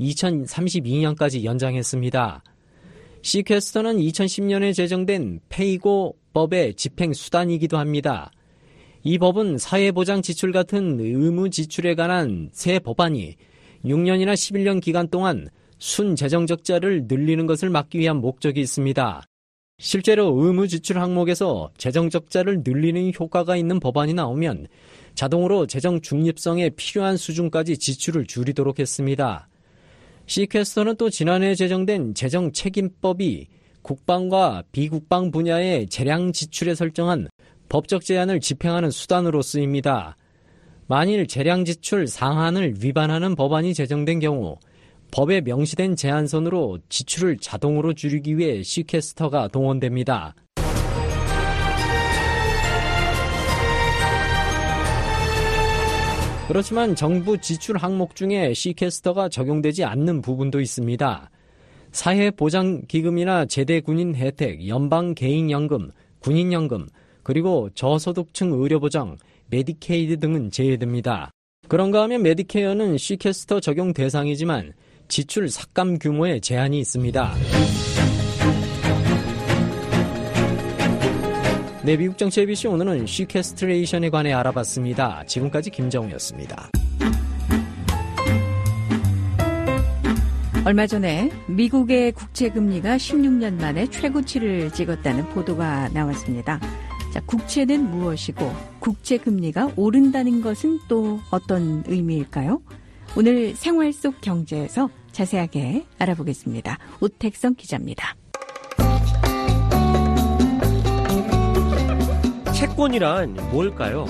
2032년까지 연장했습니다. 시퀘스터는 2010년에 제정된 페이고법의 집행수단이기도 합니다. 이 법은 사회보장 지출 같은 의무 지출에 관한 새 법안이 6년이나 11년 기간 동안 순재정적자를 늘리는 것을 막기 위한 목적이 있습니다. 실제로 의무 지출 항목에서 재정 적자를 늘리는 효과가 있는 법안이 나오면 자동으로 재정 중립성에 필요한 수준까지 지출을 줄이도록 했습니다. 시퀘스터는 또 지난해 제정된 재정 책임법이 국방과 비국방 분야의 재량 지출에 설정한 법적 제한을 집행하는 수단으로 쓰입니다. 만일 재량 지출 상한을 위반하는 법안이 제정된 경우 법에 명시된 제한선으로 지출을 자동으로 줄이기 위해 시퀘스터가 동원됩니다. 그렇지만 정부 지출 항목 중에 시퀘스터가 적용되지 않는 부분도 있습니다. 사회보장기금이나 제대군인 혜택, 연방개인연금, 군인연금, 그리고 저소득층 의료보장, 메디케이드 등은 제외됩니다. 그런가 하면 메디케어는 시퀘스터 적용 대상이지만 지출 삭감 규모에 제한이 있습니다. 네, 미국 정치 ABC 오늘은 시퀘스트레이션에 관해 알아봤습니다. 지금까지 김정우였습니다. 얼마 전에 미국의 국채금리가 16년 만에 최고치를 찍었다는 보도가 나왔습니다. 자, 국채는 무엇이고 국채금리가 오른다는 것은 또 어떤 의미일까요? 오늘 생활 속 경제에서 자세하게 알아보겠습니다. 오택성 기자입니다. 채권이란 뭘까요?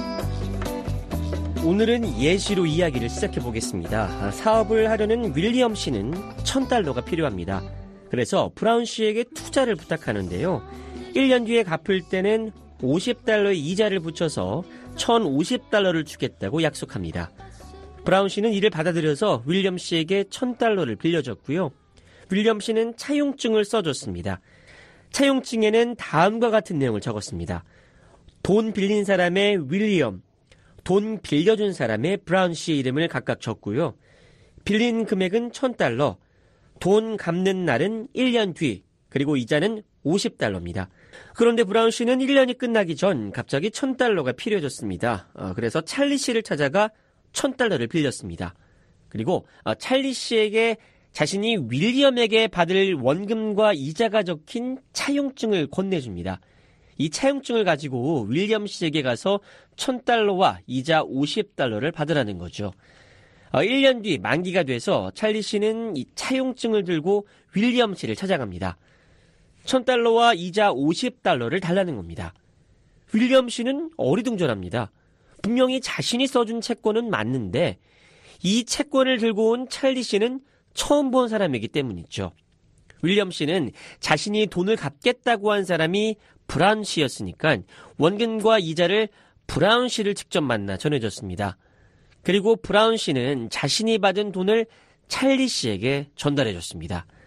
오늘은 예시로 이야기를 시작해 보겠습니다. 사업을 하려는 윌리엄 씨는 $1,000가 필요합니다. 그래서 브라운 씨에게 투자를 부탁하는데요. 1년 뒤에 갚을 때는 $50의 이자를 붙여서 $1,050를 주겠다고 약속합니다. 브라운 씨는 이를 받아들여서 윌리엄 씨에게 $1,000를 빌려줬고요. 윌리엄 씨는 차용증을 써줬습니다. 차용증에는 다음과 같은 내용을 적었습니다. 돈 빌린 사람의 윌리엄, 돈 빌려준 사람의 브라운 씨의 이름을 각각 적고요. 빌린 금액은 $1,000, 돈 갚는 날은 1년 뒤, 그리고 이자는 $50입니다. 그런데 브라운 씨는 1년이 끝나기 전 갑자기 $1,000가 필요해졌습니다. 그래서 찰리 씨를 찾아가 $1,000를 빌렸습니다. 그리고 찰리 씨에게 자신이 윌리엄에게 받을 원금과 이자가 적힌 차용증을 건네줍니다. 이 차용증을 가지고 윌리엄 씨에게 가서 $1,000와 이자 $50를 받으라는 거죠. 1년 뒤 만기가 돼서 찰리 씨는 이 차용증을 들고 윌리엄 씨를 찾아갑니다. $1,000와 이자 $50를 달라는 겁니다. 윌리엄 씨는 어리둥절합니다. 분명히 자신이 써준 채권은 맞는데 이 채권을 들고 온 찰리 씨는 처음 본 사람이기 때문이죠. 윌리엄 씨는 자신이 돈을 갚겠다고 한 사람이 브라운 씨였으니까 원금과 이자를 브라운 씨를 직접 만나 전해줬습니다. 그리고 브라운 씨는 자신이 받은 돈을 찰리 씨에게 전달해줬습니다.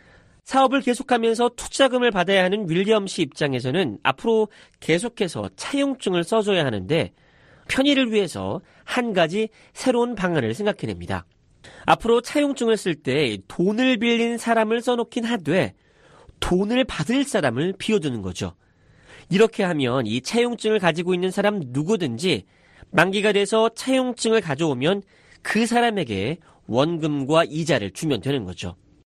사업을 계속하면서 투자금을 받아야 하는 윌리엄 씨 입장에서는 앞으로 계속해서 차용증을 써줘야 하는데 편의를 위해서 한 가지 새로운 방안을 생각해냅니다. 앞으로 차용증을 쓸 때 돈을 빌린 사람을 써놓긴 하되 돈을 받을 사람을 비워두는 거죠. 이렇게 하면 이 차용증을 가지고 있는 사람 누구든지 만기가 돼서 차용증을 가져오면 그 사람에게 원금과 이자를 주면 되는 거죠.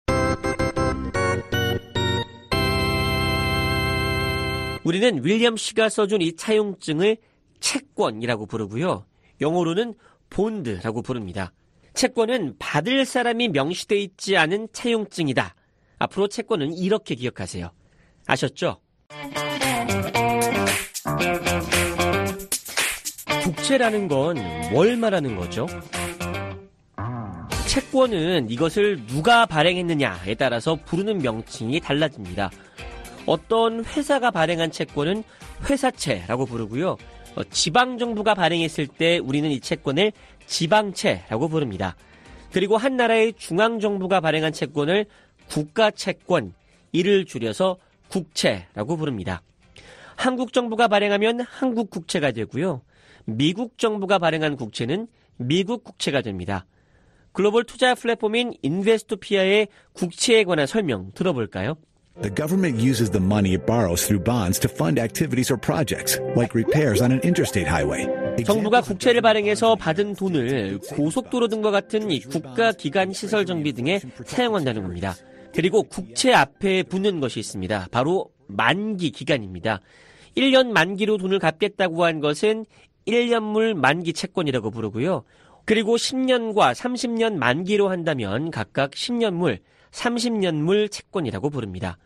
우리는 윌리엄 씨가 써준 이 차용증을 채권이라고 부르고요. 영어로는 본드라고 부릅니다. 채권은 받을 사람이 명시되어 있지 않은 차용증이다. 앞으로 채권은 이렇게 기억하세요. 아셨죠? 국채라는 건 뭘 말하는 거죠? 채권은 이것을 누가 발행했느냐에 따라서 부르는 명칭이 달라집니다. 어떤 회사가 발행한 채권은 회사채라고 부르고요. 지방정부가 발행했을 때 우리는 이 채권을 지방채라고 부릅니다. 그리고 한 나라의 중앙정부가 발행한 채권을 국가채권, 이를 줄여서 국채라고 부릅니다. 한국 정부가 발행하면 한국 국채가 되고요. 미국 정부가 발행한 국채는 미국 국채가 됩니다. 글로벌 투자 플랫폼인 인베스토피아의 국채에 관한 설명 들어볼까요? The government uses the money it borrows through bonds to fund activities or projects, like repairs on an interstate highway. 정부가 국채를 발행해서 받은 돈을 고속도로 등과 같은 이 국가기관 시설 정비 등에 사용한다는 겁니다. 그리고 국채 앞에 붙는 것이 있습니다. 바로 만기 기간입니다. 1년 만기로 돈을 갚겠다고 한 것은 1년물 만기 채권이라고 부르고요. 그리고 10년과 30년 만기로 한다면 각각 10년물, 30년물 채권이라고 부릅니다.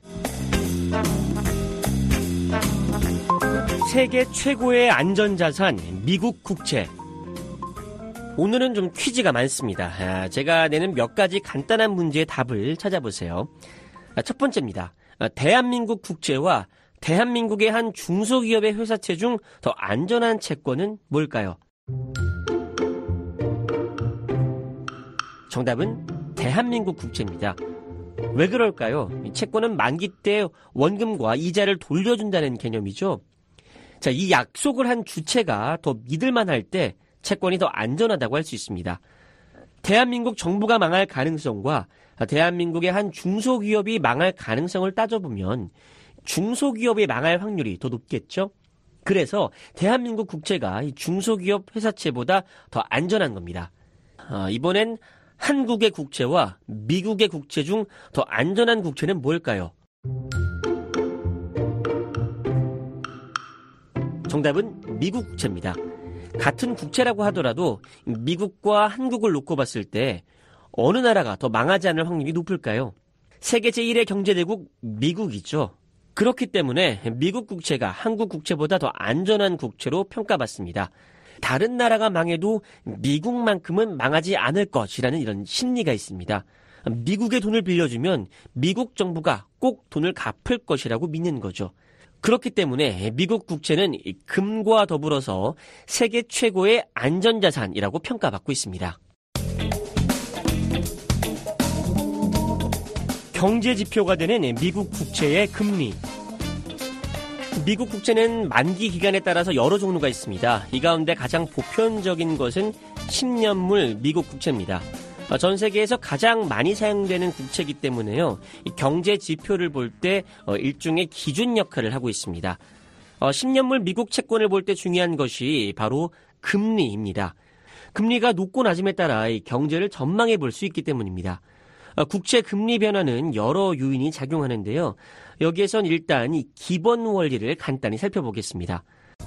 세계 최고의 안전자산 미국 국채. 오늘은 좀 퀴즈가 많습니다. 제가 내는 몇 가지 간단한 문제의 답을 찾아보세요. 첫 번째입니다. 대한민국 국채와 대한민국의 한 중소기업의 회사채 중 더 안전한 채권은 뭘까요? 정답은 대한민국 국채입니다. 왜 그럴까요? 채권은 만기 때 원금과 이자를 돌려준다는 개념이죠. 자, 이 약속을 한 주체가 더 믿을만할 때 채권이 더 안전하다고 할 수 있습니다. 대한민국 정부가 망할 가능성과 대한민국의 한 중소기업이 망할 가능성을 따져보면 중소기업이 망할 확률이 더 높겠죠? 그래서 대한민국 국채가 중소기업 회사채보다 더 안전한 겁니다. 이번엔 한국의 국채와 미국의 국채 중 더 안전한 국채는 뭘까요? 정답은 미국 국채입니다. 같은 국채라고 하더라도 미국과 한국을 놓고 봤을 때 어느 나라가 더 망하지 않을 확률이 높을까요? 세계 제1의 경제대국 미국이죠. 그렇기 때문에 미국 국채가 한국 국채보다 더 안전한 국채로 평가받습니다. 다른 나라가 망해도 미국만큼은 망하지 않을 것이라는 이런 심리가 있습니다. 미국의 돈을 빌려주면 미국 정부가 꼭 돈을 갚을 것이라고 믿는 거죠. 그렇기 때문에 미국 국채는 금과 더불어서 세계 최고의 안전자산이라고 평가받고 있습니다. 경제 지표가 되는 미국 국채의 금리. 미국 국채는 만기 기간에 따라서 여러 종류가 있습니다. 이 가운데 가장 보편적인 것은 10년물 미국 국채입니다. 전 세계에서 가장 많이 사용되는 국채이기 때문에요. 경제 지표를 볼 때 일종의 기준 역할을 하고 있습니다. 10년물 미국 채권을 볼 때 중요한 것이 바로 금리입니다. 금리가 높고 낮음에 따라 경제를 전망해 볼 수 있기 때문입니다. 국채 금리 변화는 여러 요인이 작용하는데요. 여기에선 일단 이 기본 원리를 간단히 살펴보겠습니다.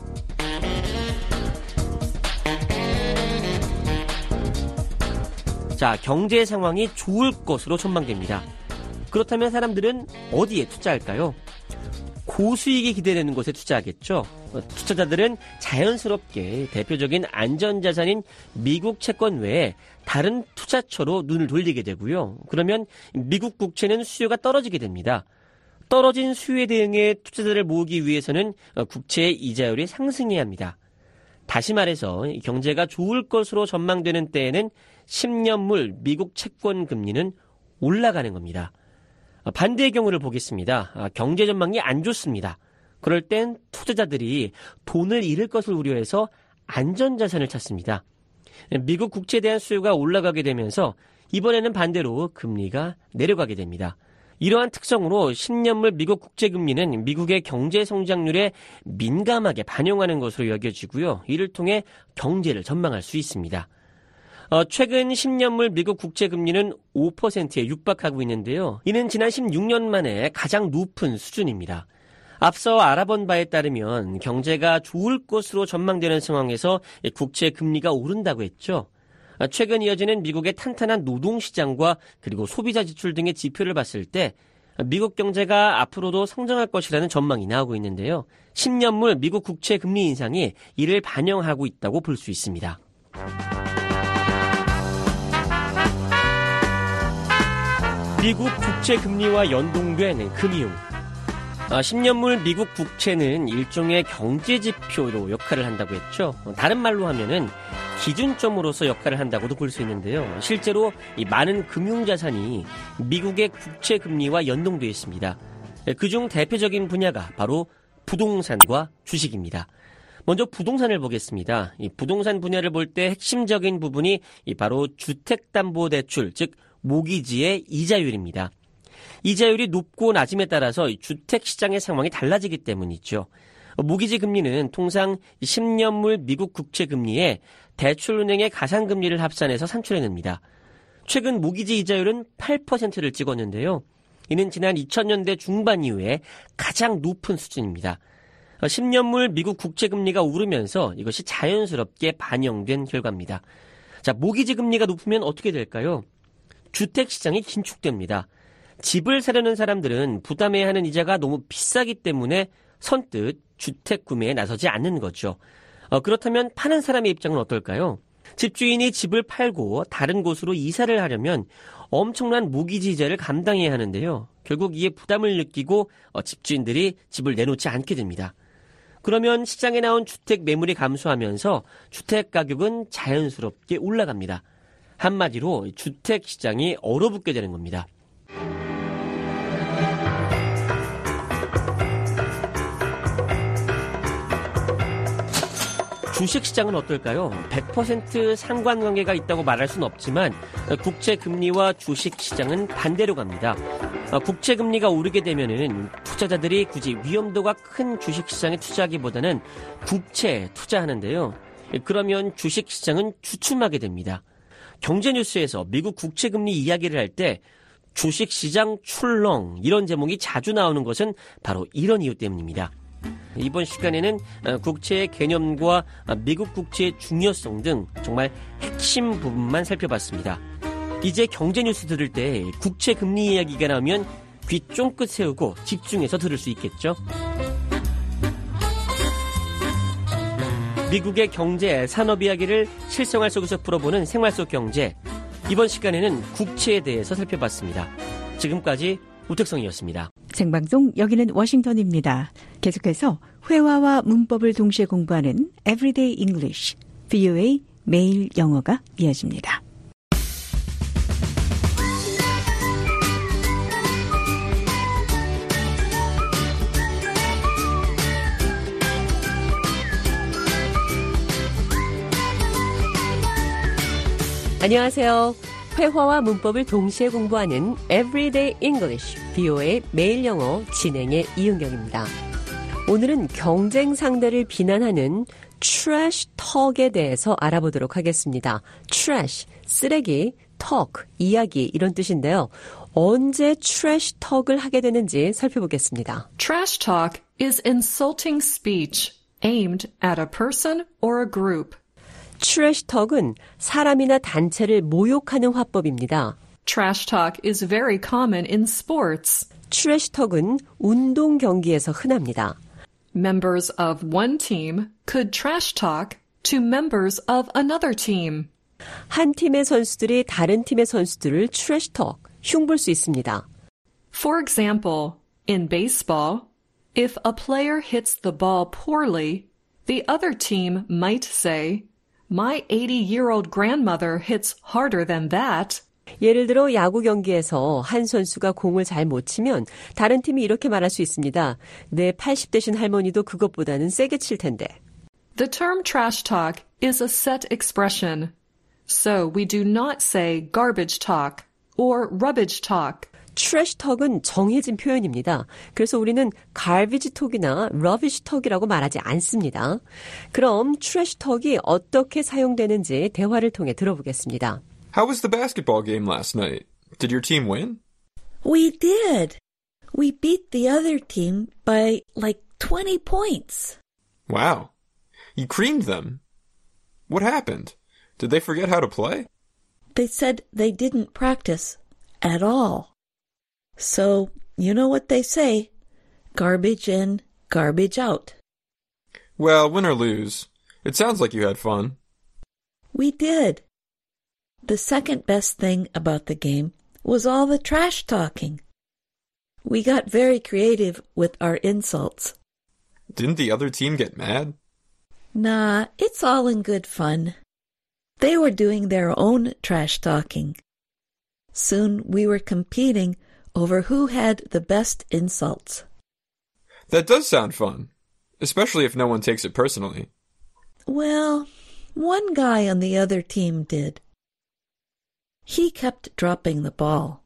자, 경제 상황이 좋을 것으로 전망됩니다. 그렇다면 사람들은 어디에 투자할까요? 고수익이 기대되는 곳에 투자하겠죠. 투자자들은 자연스럽게 대표적인 안전자산인 미국 채권 외에 다른 투자처로 눈을 돌리게 되고요. 그러면 미국 국채는 수요가 떨어지게 됩니다. 떨어진 수요에 대응해 투자자를 모으기 위해서는 국채의 이자율이 상승해야 합니다. 다시 말해서 경제가 좋을 것으로 전망되는 때에는 10년물 미국 채권 금리는 올라가는 겁니다. 반대의 경우를 보겠습니다. 경제 전망이 안 좋습니다. 그럴 땐 투자자들이 돈을 잃을 것을 우려해서 안전자산을 찾습니다. 미국 국채에 대한 수요가 올라가게 되면서 이번에는 반대로 금리가 내려가게 됩니다. 이러한 특성으로 10년물 미국 국채금리는 미국의 경제 성장률에 민감하게 반영하는 것으로 여겨지고요. 이를 통해 경제를 전망할 수 있습니다. 최근 10년물 미국 국채금리는 5%에 육박하고 있는데요. 이는 지난 16년 만에 가장 높은 수준입니다. 앞서 알아본 바에 따르면 경제가 좋을 것으로 전망되는 상황에서 국채 금리가 오른다고 했죠. 최근 이어지는 미국의 탄탄한 노동시장과 그리고 소비자 지출 등의 지표를 봤을 때 미국 경제가 앞으로도 성장할 것이라는 전망이 나오고 있는데요. 10년물 미국 국채 금리 인상이 이를 반영하고 있다고 볼 수 있습니다. 미국 국채 금리와 연동된 금융. 10년물 미국 국채는 일종의 경제지표로 역할을 한다고 했죠. 다른 말로 하면은 기준점으로서 역할을 한다고도 볼 수 있는데요. 실제로 이 많은 금융자산이 미국의 국채 금리와 연동되어 있습니다. 그중 대표적인 분야가 바로 부동산과 주식입니다. 먼저 부동산을 보겠습니다. 이 부동산 분야를 볼 때 핵심적인 부분이 바로 주택담보대출, 즉 모기지의 이자율입니다. 이자율이 높고 낮음에 따라서 주택시장의 상황이 달라지기 때문이죠. 모기지 금리는 통상 10년물 미국 국채 금리에 대출은행의 가상금리를 합산해서 산출해냅니다. 최근 모기지 이자율은 8%를 찍었는데요. 이는 지난 2000년대 중반 이후에 가장 높은 수준입니다. 10년물 미국 국채 금리가 오르면서 이것이 자연스럽게 반영된 결과입니다. 자, 모기지 금리가 높으면 어떻게 될까요? 주택시장이 긴축됩니다. 집을 사려는 사람들은 부담해야 하는 이자가 너무 비싸기 때문에 선뜻 주택 구매에 나서지 않는 거죠. 그렇다면 파는 사람의 입장은 어떨까요? 집주인이 집을 팔고 다른 곳으로 이사를 하려면 엄청난 모기지 이자를 감당해야 하는데요. 결국 이에 부담을 느끼고 집주인들이 집을 내놓지 않게 됩니다. 그러면 시장에 나온 주택 매물이 감소하면서 주택 가격은 자연스럽게 올라갑니다. 한마디로 주택 시장이 얼어붙게 되는 겁니다. 주식시장은 어떨까요? 100% 상관관계가 있다고 말할 수는 없지만 국채금리와 주식시장은 반대로 갑니다. 국채금리가 오르게 되면은 투자자들이 굳이 위험도가 큰 주식시장에 투자하기보다는 국채에 투자하는데요. 그러면 주식시장은 주춤하게 됩니다. 경제뉴스에서 미국 국채금리 이야기를 할 때 주식시장 출렁 이런 제목이 자주 나오는 것은 바로 이런 이유 때문입니다. 이번 시간에는 국채의 개념과 미국 국채의 중요성 등 정말 핵심 부분만 살펴봤습니다. 이제 경제 뉴스 들을 때 국채 금리 이야기가 나오면 귀 쫑긋 세우고 집중해서 들을 수 있겠죠? 미국의 경제, 산업 이야기를 실생활 속에서 풀어보는 생활 속 경제. 이번 시간에는 국채에 대해서 살펴봤습니다. 지금까지 우택성이었습니다. 생방송 여기는 워싱턴입니다. 계속해서 회화와 문법을 동시에 공부하는 Everyday English, VOA 매일 영어가 이어집니다. 안녕하세요. 회화와 문법을 동시에 공부하는 Everyday English, VOA 매일 영어 진행의 이은경입니다. 오늘은 경쟁 상대를 비난하는 trash talk에 대해서 알아보도록 하겠습니다. trash, 쓰레기, talk, 이야기 이런 뜻인데요. 언제 trash talk을 하게 되는지 살펴보겠습니다. Trash talk is insulting speech aimed at a person or a group. trash talk은 사람이나 단체를 모욕하는 화법입니다. Trash talk is very common in sports. trash talk은 운동 경기에서 흔합니다. Members of one team could trash talk to members of another team. 한 팀의 선수들이 다른 팀의 선수들을 trash talk, 흉볼 수 있습니다. For example, in baseball, if a player hits the ball poorly, the other team might say, "My 80-year-old grandmother hits harder than that." 예를 들어 야구 경기에서 한 선수가 공을 잘 못 치면 다른 팀이 이렇게 말할 수 있습니다. 내 80대신 할머니도 그것보다는 세게 칠 텐데. The term trash talk is a set expression. So we do not say garbage talk or rubbish talk. trash talk은 정해진 표현입니다. 그래서 우리는 garbage talk이나 rubbish talk이라고 말하지 않습니다. 그럼 trash talk이 어떻게 사용되는지 대화를 통해 들어보겠습니다. How was the basketball game last night? Did your team win? We did. We beat the other team by like 20 points. Wow. You creamed them. What happened? Did they forget how to play? They said they didn't practice at all. So, you know what they say, garbage in, garbage out. Well, win or lose, it sounds like you had fun. We did. The second best thing about the game was all the trash talking. We got very creative with our insults. Didn't the other team get mad? Nah, it's all in good fun. They were doing their own trash talking. Soon we were competing over who had the best insults. That does sound fun, especially if no one takes it personally. Well, one guy on the other team did. He kept dropping the ball.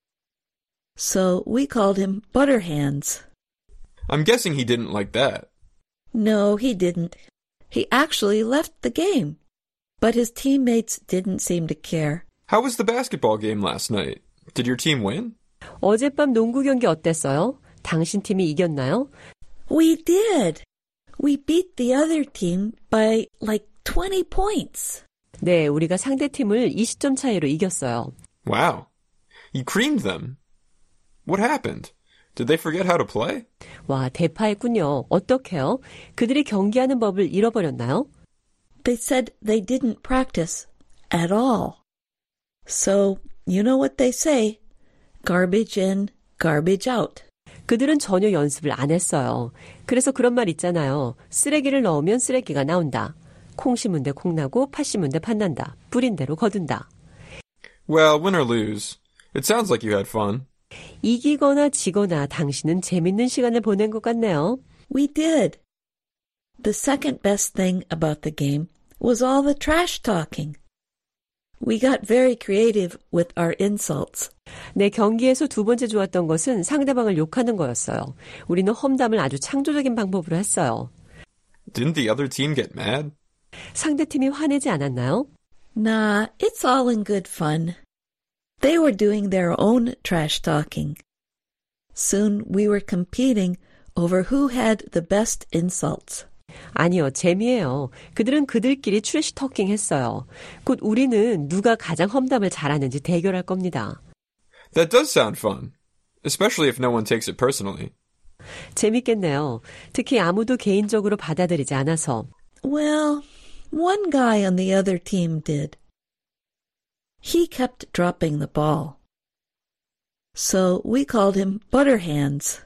So we called him Butterhands. I'm guessing he didn't like that. No, he didn't. He actually left the game. But his teammates didn't seem to care. How was the basketball game last night? Did your team win? 어젯밤 농구 경기 어땠어요? 당신 팀이 이겼나요? We did. We beat the other team by like 20 points. 네, 우리가 상대 팀을 20점 차이로 이겼어요. Wow. You creamed them. What happened? Did they forget how to play? 와, 대파했군요. 어떡해요? 그들이 경기하는 법을 잃어버렸나요? They said they didn't practice at all. So, you know what they say, garbage in, garbage out. 그들은 전혀 연습을 안 했어요. 그래서 그런 말 있잖아요. 쓰레기를 넣으면 쓰레기가 나온다. 콩 심은 데 콩 나고 팥 심은 데 팥 난다. 뿌린 대로 거둔다. Well, win or lose, it sounds like you had fun. 이기거나 지거나 당신은 재밌는 시간을 보낸 것 같네요. We did. The second best thing about the game was all the trash talking. We got very creative with our insults. 네, 경기에서 두 번째 좋았던 것은 상대방을 욕하는 거였어요. 우리는 험담을 아주 창조적인 방법으로 했어요. Didn't the other team get mad? 상대팀이 화내지 않았나요? Nah, it's all in good fun. They were doing their own trash talking. Soon we were competing over who had the best insults. 아니요, 재미예요. 그들은 그들끼리 트래시 터킹 했어요. 곧 우리는 누가 가장 험담을 잘하는지 대결할 겁니다. That does sound fun, especially if no one takes it personally. 재밌겠네요. 특히 아무도 개인적으로 받아들이지 않아서. Well, one guy on the other team did. He kept dropping the ball. So we called him Butterhands.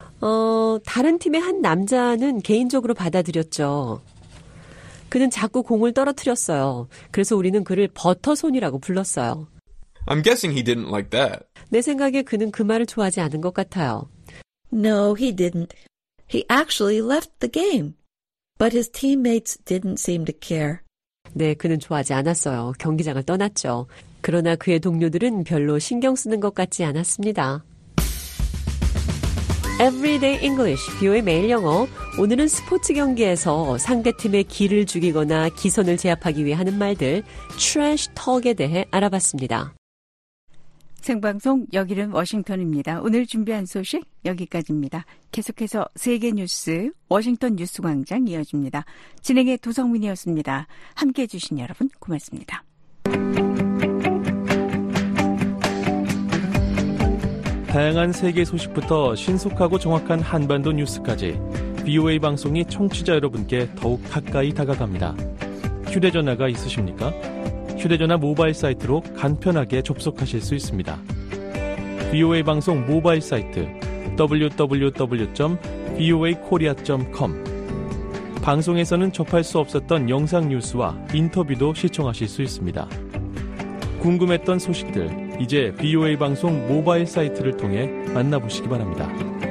다른 팀의 한 남자는 개인적으로 받아들였죠. 그는 자꾸 공을 떨어뜨렸어요. 그래서 우리는 그를 버터손이라고 불렀어요. I'm guessing he didn't like that. 내 생각에 그는 그 말을 좋아하지 않은 것 같아요. No, he didn't. He actually left the game. But his teammates didn't seem to care. 네, 그는 좋아하지 않았어요. 경기장을 떠났죠. 그러나 그의 동료들은 별로 신경 쓰는 것 같지 않았습니다. Everyday English, BO의 매일 영어. 오늘은 스포츠 경기에서 상대팀의 기를 죽이거나 기선을 제압하기 위해 하는 말들, trash talk에 대해 알아봤습니다. 생방송 여기는 워싱턴입니다. 오늘 준비한 소식 여기까지입니다. 계속해서 세계 뉴스 워싱턴 뉴스광장 이어집니다. 진행의 도성민이었습니다. 함께해 주신 여러분 고맙습니다. 다양한 세계 소식부터 신속하고 정확한 한반도 뉴스까지 BOA 방송이 청취자 여러분께 더욱 가까이 다가갑니다. 휴대전화가 있으십니까? 휴대전화 모바일 사이트로 간편하게 접속하실 수 있습니다. BOA 방송 모바일 사이트 www.voakorea.com 방송에서는 접할 수 없었던 영상 뉴스와 인터뷰도 시청하실 수 있습니다. 궁금했던 소식들 이제 VOA 방송 모바일 사이트를 통해 만나보시기 바랍니다.